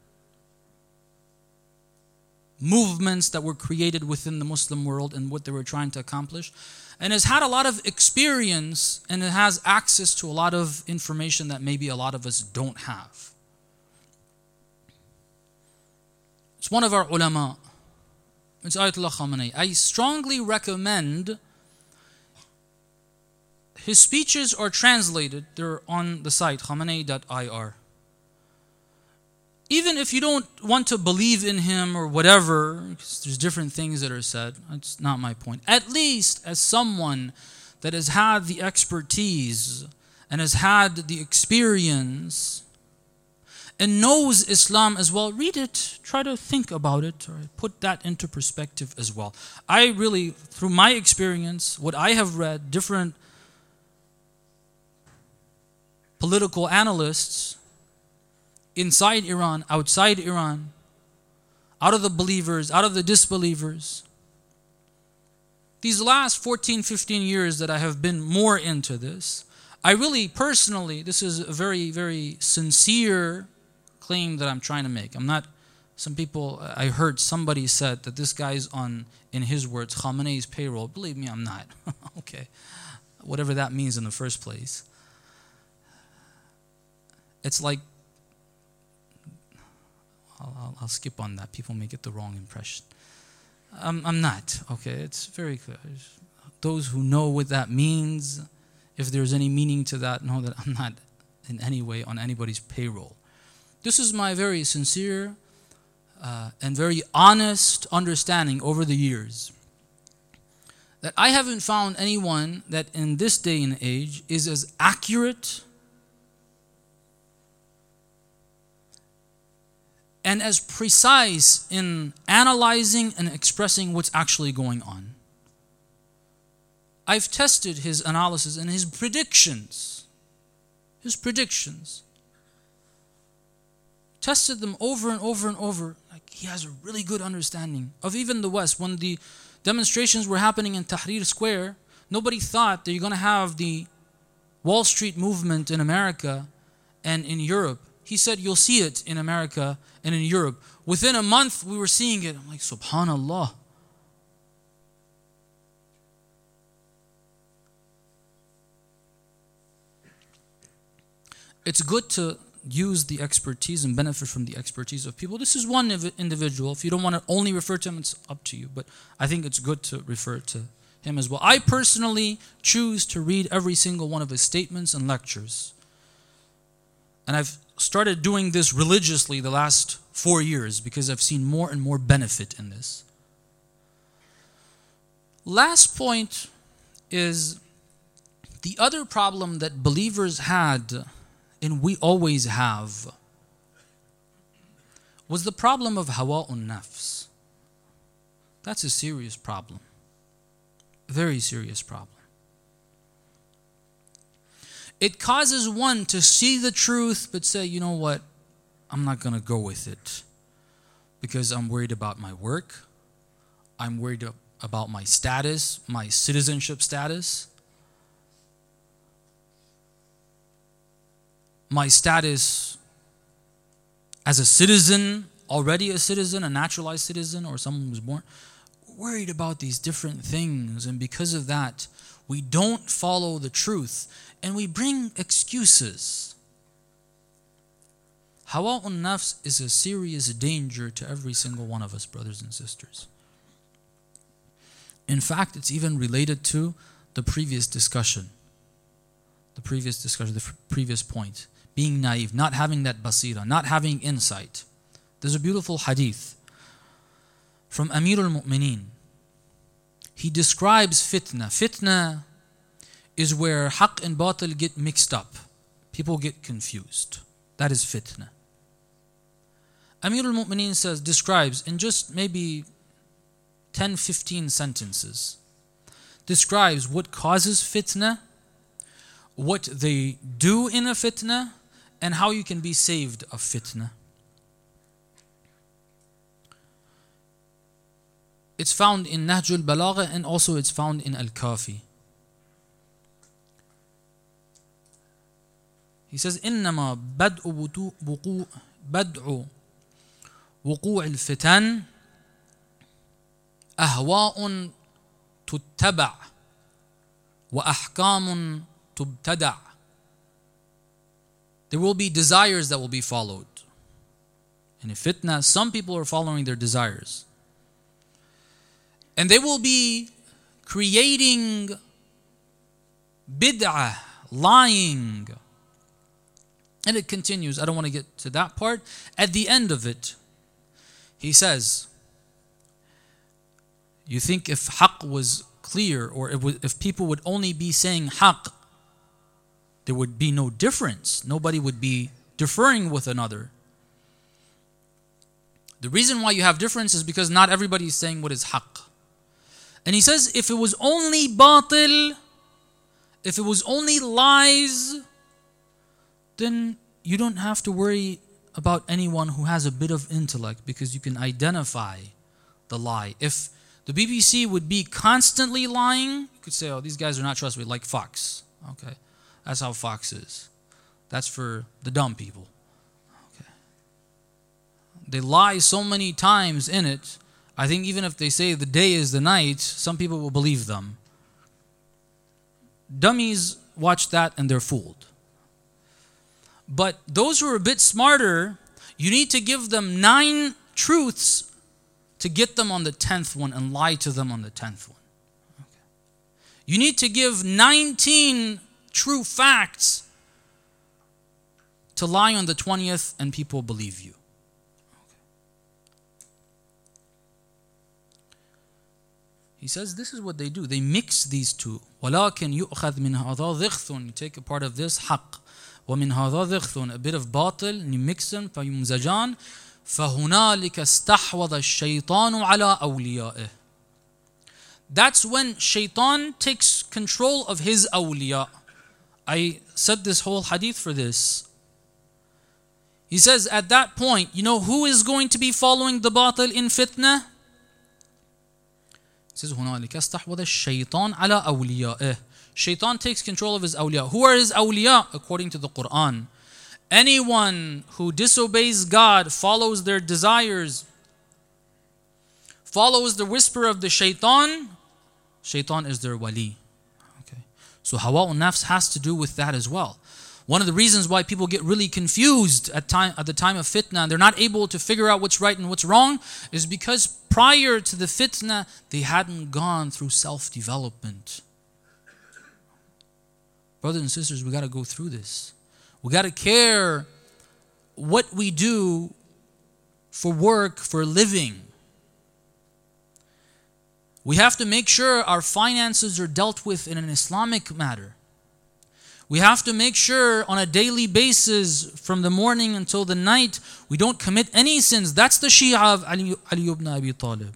movements that were created within the Muslim world and what they were trying to accomplish, and has had a lot of experience, and it has access to a lot of information that maybe a lot of us don't have. It's one of our ulama. It's Ayatollah Khamenei. I strongly recommend his speeches are translated. They're on the site, khamenei.ir. Even if you don't want to believe in him or whatever, because there's different things that are said, that's not my point. At least as someone that has had the expertise and has had the experience and knows Islam as well, read it, try to think about it, or put that into perspective as well. I really, through my experience, what I have read, different political analysts inside Iran, outside Iran, out of the believers, out of the disbelievers. These last 14, 15 years that I have been more into this, I really personally, this is a very, very sincere claim that I'm trying to make. I'm not, some people, I heard somebody said that this guy's on, in his words, Khamenei's payroll. Believe me, I'm not. Okay. Whatever that means in the first place. It's like, I'll skip on that. People may get the wrong impression. I'm not, okay? It's very clear. Those who know what that means, if there's any meaning to that, know that I'm not in any way on anybody's payroll. This is my very sincere and very honest understanding over the years, that I haven't found anyone that in this day and age is as accurate and as precise in analyzing and expressing what's actually going on. I've tested his analysis and his predictions. Tested them over and over and over. Like, he has a really good understanding of even the West. When the demonstrations were happening in Tahrir Square, nobody thought that you're going to have the Wall Street movement in America and in Europe. He said you'll see it in America and in Europe. Within a month, we were seeing it. I'm like, subhanallah. It's good to use the expertise and benefit from the expertise of people. This is one individual. If you don't want to only refer to him, it's up to you. But I think it's good to refer to him as well. I personally choose to read every single one of his statements and lectures. And I've started doing this religiously the last 4 years because I've seen more and more benefit in this. Last point is the other problem that believers had, and we always have, was the problem of hawa'un nafs. That's a serious problem. Very serious problem. It causes one to see the truth but say, you know what, I'm not going to go with it because I'm worried about my work. I'm worried about my status, my citizenship status. My status as a citizen, already a citizen, a naturalized citizen, or someone who was born. Worried about these different things, and because of that, we don't follow the truth, and we bring excuses. Hawa'un nafs is a serious danger to every single one of us, brothers and sisters. In fact, it's even related to the previous discussion. The previous point. Being naive, not having that basira, not having insight. There's a beautiful hadith from Amir al-Mu'mineen. He describes fitna. Fitna is where haqq and batil get mixed up. People get confused. That is fitna. Amir al-Mu'mineen describes in just maybe 10, 15 sentences, describes what causes fitna, what they do in a fitna, and how you can be saved of fitna. It's found in Nahj al-Balagha, and also it's found in Al-Kafi. He says, إنما بدء وقوع الفتن أهواء تتبع وأحكام تبتدع. There will be desires that will be followed. And in fitna, some people are following their desires. And they will be creating bid'ah, lying. And it continues. I don't want to get to that part. At the end of it, he says, you think if haqq was clear, or if people would only be saying haqq, there would be no difference. Nobody would be differing with another. The reason why you have difference is because not everybody is saying what is haqq. And he says, if it was only batil, if it was only lies, then you don't have to worry about anyone who has a bit of intellect, because you can identify the lie. If the BBC would be constantly lying, you could say, oh, these guys are not trustworthy, like Fox. Okay, that's how Fox is. That's for the dumb people. Okay, they lie so many times in it. I think even if they say the day is the night, some people will believe them. Dummies watch that and they're fooled. But those who are a bit smarter, you need to give them 9 truths to get them on the 10th one and lie to them on the 10th one. Okay. You need to give 19 true facts to lie on the 20th and people believe you. Okay. He says this is what they do. They mix these two. وَلَكِنْ يُؤْخَذْ مِنْ هَذَا ضِغْثٌ. You take a part of this, حق. ومن هذا ضغث, a bit of باطل, and you mix them, فيمزجان فهنالك استحوذ الشيطان على أوليائه. That's when shaitan takes control of his awliya. I said this whole hadith for this. He says at that point, you know who is going to be following the batil in fitna? He says هنالك استحوذ الشيطان على أوليائه. Shaitan takes control of his awliya. Who are his awliya? According to the Quran, anyone who disobeys God, follows their desires, follows the whisper of the shaitan, shaitan is their wali. Okay. So hawa'un nafs has to do with that as well. One of the reasons why people get really confused at the time of fitna, and they're not able to figure out what's right and what's wrong, is because prior to the fitna, they hadn't gone through self-development. Brothers and sisters, we got to go through this. We got to care what we do for work, for living. We have to make sure our finances are dealt with in an Islamic matter. We have to make sure on a daily basis, from the morning until the night, we don't commit any sins. That's the Shia of Ali ibn Abi Talib.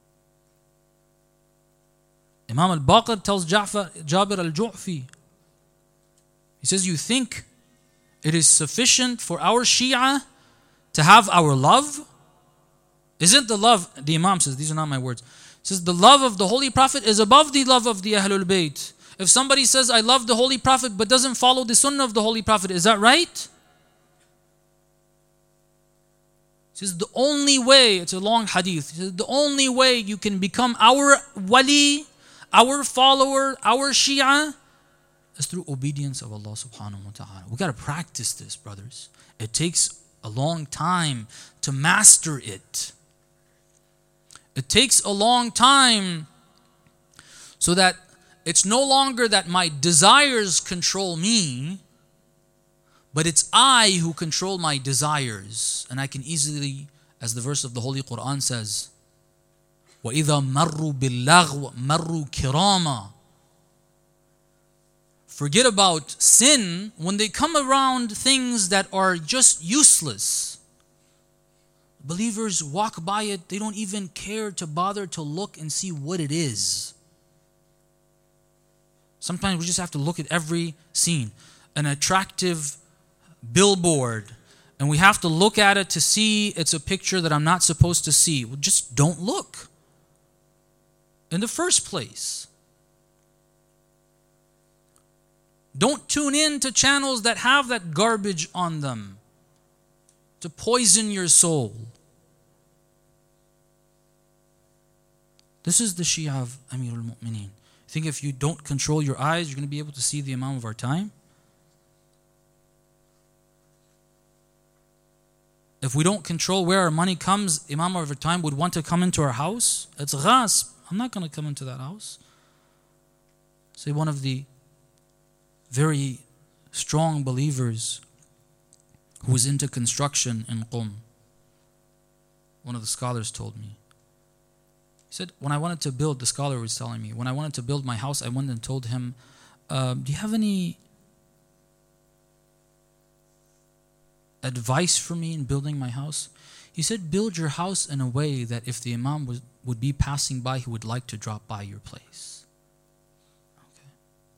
Imam al-Baqir tells Jabir al-Ju'fi, he says, you think it is sufficient for our Shia to have our love? Isn't the love, the Imam says, these are not my words, he says the love of the Holy Prophet is above the love of the Ahlul Bayt. If somebody says, I love the Holy Prophet but doesn't follow the Sunnah of the Holy Prophet, is that right? He says the only way, it's a long hadith, he says the only way you can become our wali, our follower, our Shia, is through obedience of Allah subhanahu wa ta'ala. We got to practice this, brothers. It takes a long time to master it. It takes a long time so that it's no longer that my desires control me, but it's I who control my desires. And I can easily, as the verse of the Holy Quran says, وَإِذَا مَرُّوا بِاللَّغْوِ مَرُّوا كِرَامًا. Forget about sin when they come around things that are just useless. Believers walk by it, they don't even care to bother to look and see what it is. Sometimes we just have to look at every scene, an attractive billboard, and we have to look at it to see it's a picture that I'm not supposed to see. Well, just don't look in the first place. Don't tune in to channels that have that garbage on them to poison your soul. This is the Shia of Amir al-Mu'mineen. You think if you don't control your eyes, you're going to be able to see the Imam of our time? If we don't control where our money comes, Imam of our time would want to come into our house. It's ghasb. I'm not going to come into that house. Say one of the very strong believers who was into construction in Qum. One of the scholars told me. He said, when I wanted to build, the scholar was telling me, when I wanted to build my house, I went and told him, do you have any advice for me in building my house? He said, build your house in a way that if the Imam would be passing by, he would like to drop by your place. Okay.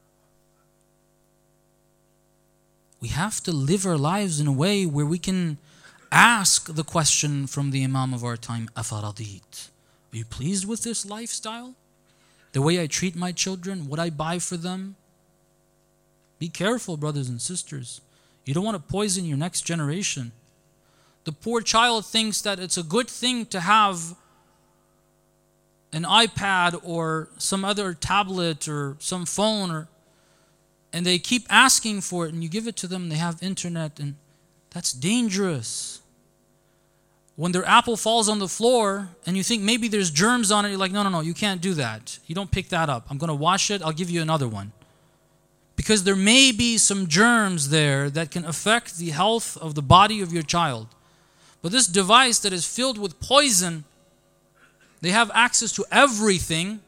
We have to live our lives in a way where we can ask the question from the Imam of our time, أَفَرَضِيت? Are you pleased with this lifestyle? The way I treat my children, what I buy for them? Be careful, brothers and sisters. You don't want to poison your next generation. The poor child thinks that it's a good thing to have an iPad or some other tablet or some phone, and they keep asking for it, and you give it to them, they have internet, and that's dangerous. When their apple falls on the floor and you think maybe there's germs on it, you're like, no, you can't do that. You don't pick that up. I'm going to wash it. I'll give you another one. Because there may be some germs there that can affect the health of the body of your child. But this device that is filled with poison, they have access to everything,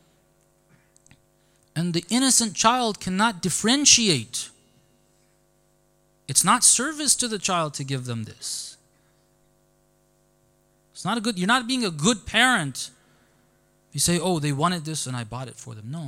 and the innocent child cannot differentiate. It's not service to the child to give them this. It's not a good, you're not being a good parent. You say, oh, they wanted this and I bought it for them. No.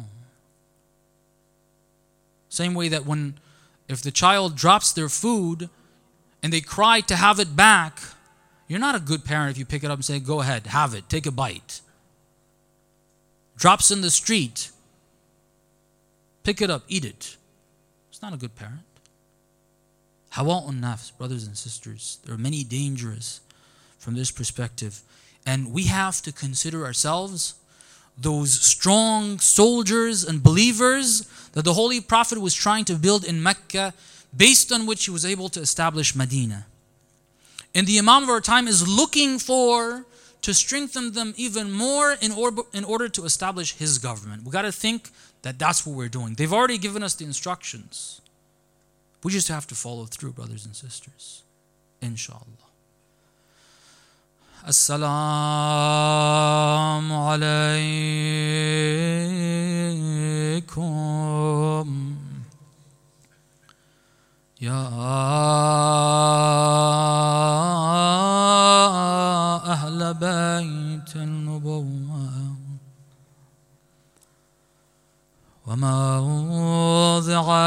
Same way that if the child drops their food and they cry to have it back, you're not a good parent if you pick it up and say, go ahead, have it, take a bite. Drops in the street, pick it up, eat it. It's not a good parent. Hawa'un nafs, brothers and sisters, there are many dangers from this perspective. And we have to consider ourselves those strong soldiers and believers that the Holy Prophet was trying to build in Mecca, based on which he was able to establish Medina. And the Imam of our time is looking to strengthen them even more in order to establish his government. We got to think that that's what we're doing. They've already given us the instructions. We just have to follow through, brothers and sisters. Inshallah. Assalamu alaykum. Ya Ahl Bayt al-Nubuwwah wa mawdi'a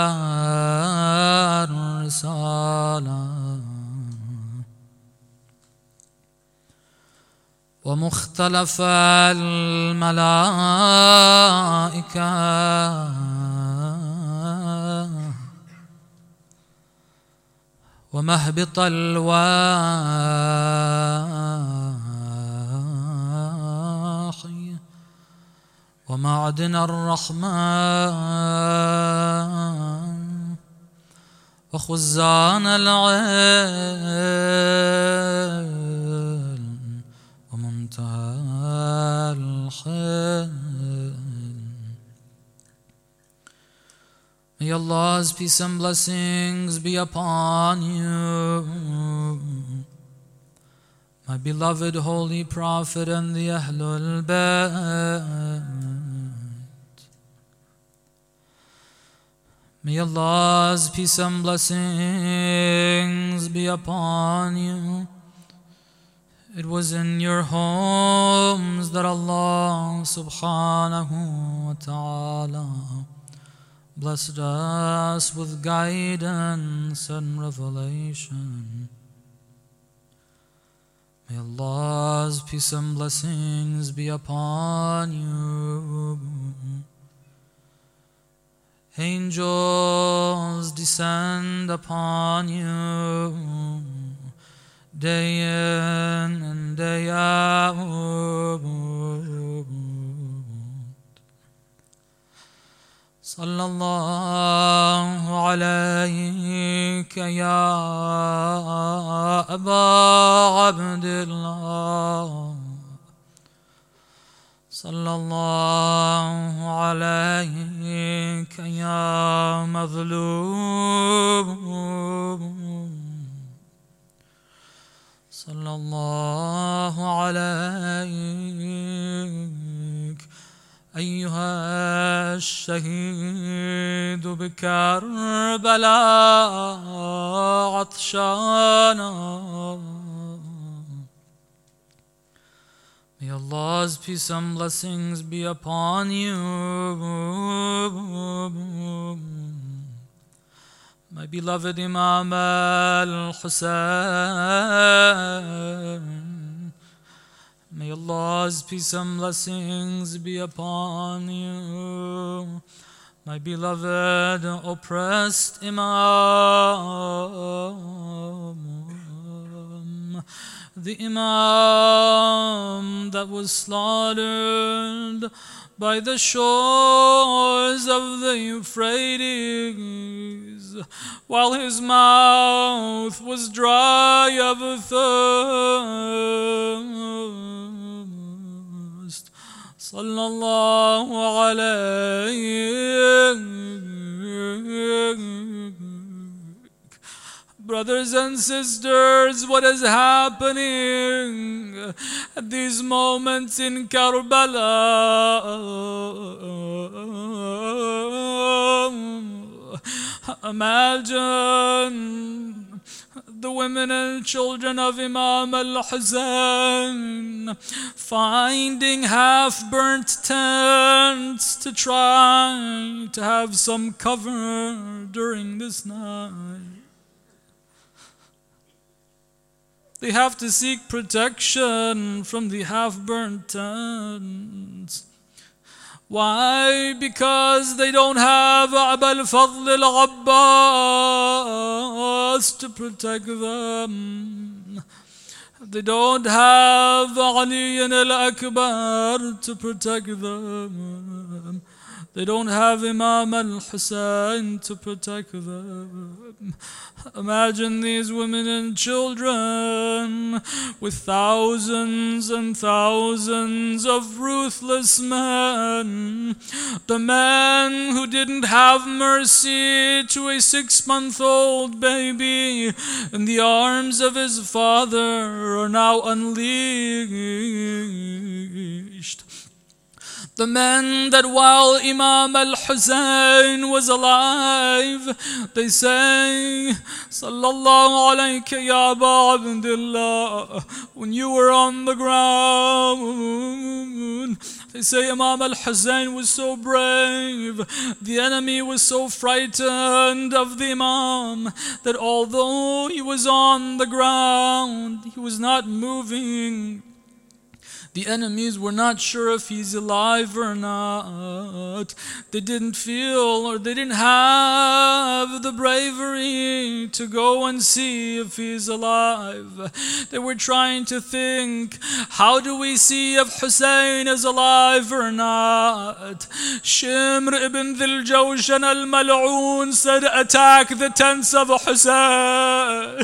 ar-risalah wa mukhtalaf al-malaa'ikah ومهبط الواحي ومعدن الرحمن وخزان العلم ومنتهى الخير. May Allah's peace and blessings be upon you, my beloved Holy Prophet and the Ahlul Bayt. May Allah's peace and blessings be upon you. It was in your homes that Allah subhanahu wa ta'ala blessed us with guidance and revelation. May Allah's peace and blessings be upon you. Angels descend upon you day in and day out. صلى الله عليك يا أبا عبد الله صلى الله عليك يا مظلوم صلى الله عليك أيها الشهيد بكربلاء عطشانا. May Allah's peace and blessings be upon you, my beloved Imam al-Hussein. May Allah's peace and blessings be upon you, my beloved oppressed Imam, the Imam that was slaughtered by the shores of the Euphrates, while his mouth was dry of thirst. Sallallahu alayhi. Brothers and sisters, what is happening at these moments in Karbala? Imagine the women and children of Imam al-Hussein finding half-burnt tents to try to have some cover during this night. They have to seek protection from the half-burnt tents. Why? Because they don't have Aba al-Fadl al-Abbas to protect them. They don't have Ali al-Akbar to protect them. They don't have Imam al-Hussein to protect them. Imagine these women and children with thousands and thousands of ruthless men. The men who didn't have mercy to a 6-month-old baby in the arms of his father are now unleashed. The men that while Imam al-Hussein was alive, they say, Sallallahu alayka ya Aba Abdullah, when you were on the ground, they say Imam al-Hussein was so brave, the enemy was so frightened of the Imam, that although he was on the ground, he was not moving. The enemies were not sure if he's alive or not. They didn't feel or they didn't have the bravery to go and see if he's alive. They were trying to think, how do we see if Hussein is alive or not? Shimr ibn Dhil Jawshan al-Mal'oon said, attack the tents of Hussein.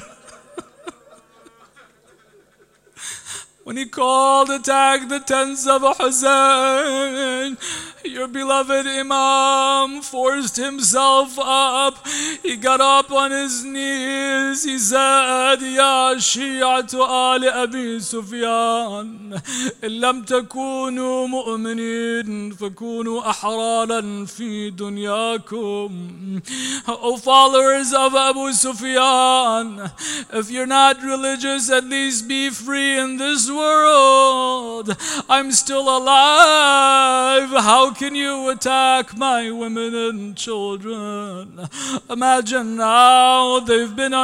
When he called, attack the tents of Hussein, your beloved Imam forced himself up. He got up on his knees. He said, Ya Shi'atu Ali Abi Sufyan, in lam takunu mu'minin, fakunu ahraran fi dunyakum. O followers of Abu Sufyan, if you're not religious, at least be free in this world. I'm still alive. How can you attack my women and children? Imagine now they've been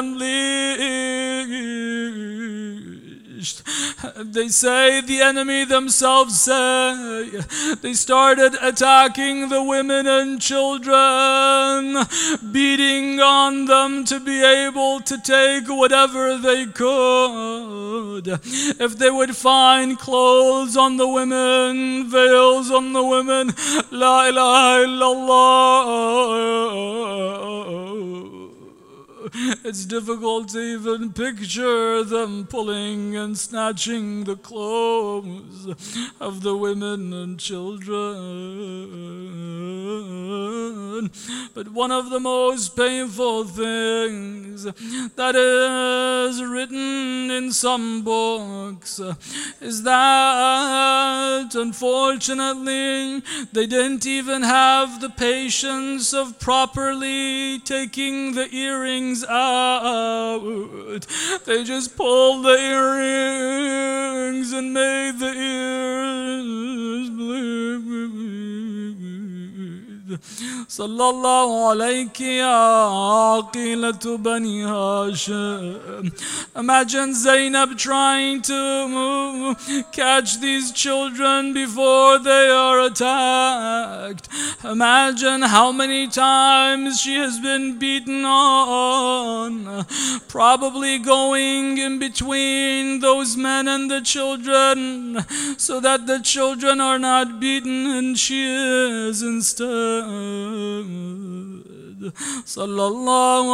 unleashed. They say, the enemy themselves say, they started attacking the women and children, beating on them to be able to take whatever they could. If they would find clothes on the women, veils on the women, La ilaha illallah. It's difficult to even picture them pulling and snatching the clothes of the women and children. But one of the most painful things that is written in some books is that unfortunately they didn't even have the patience of properly taking the earrings out. They just pulled the earrings and made the ears bleed. Sallallahu alayki ya aqilatu bani Hashim. Imagine Zainab trying to catch these children before they are attacked. Imagine how many times she has been beaten on, probably going in between those men and the children so that the children are not beaten and she is instead. Sallallahu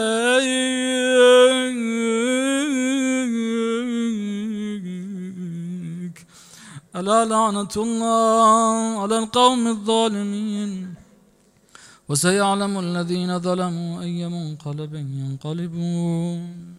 alayhi. Ala la'natullah ala al-qawmi al-zalimin. وسيعلم الذين ظلموا أي منقلب ينقلبون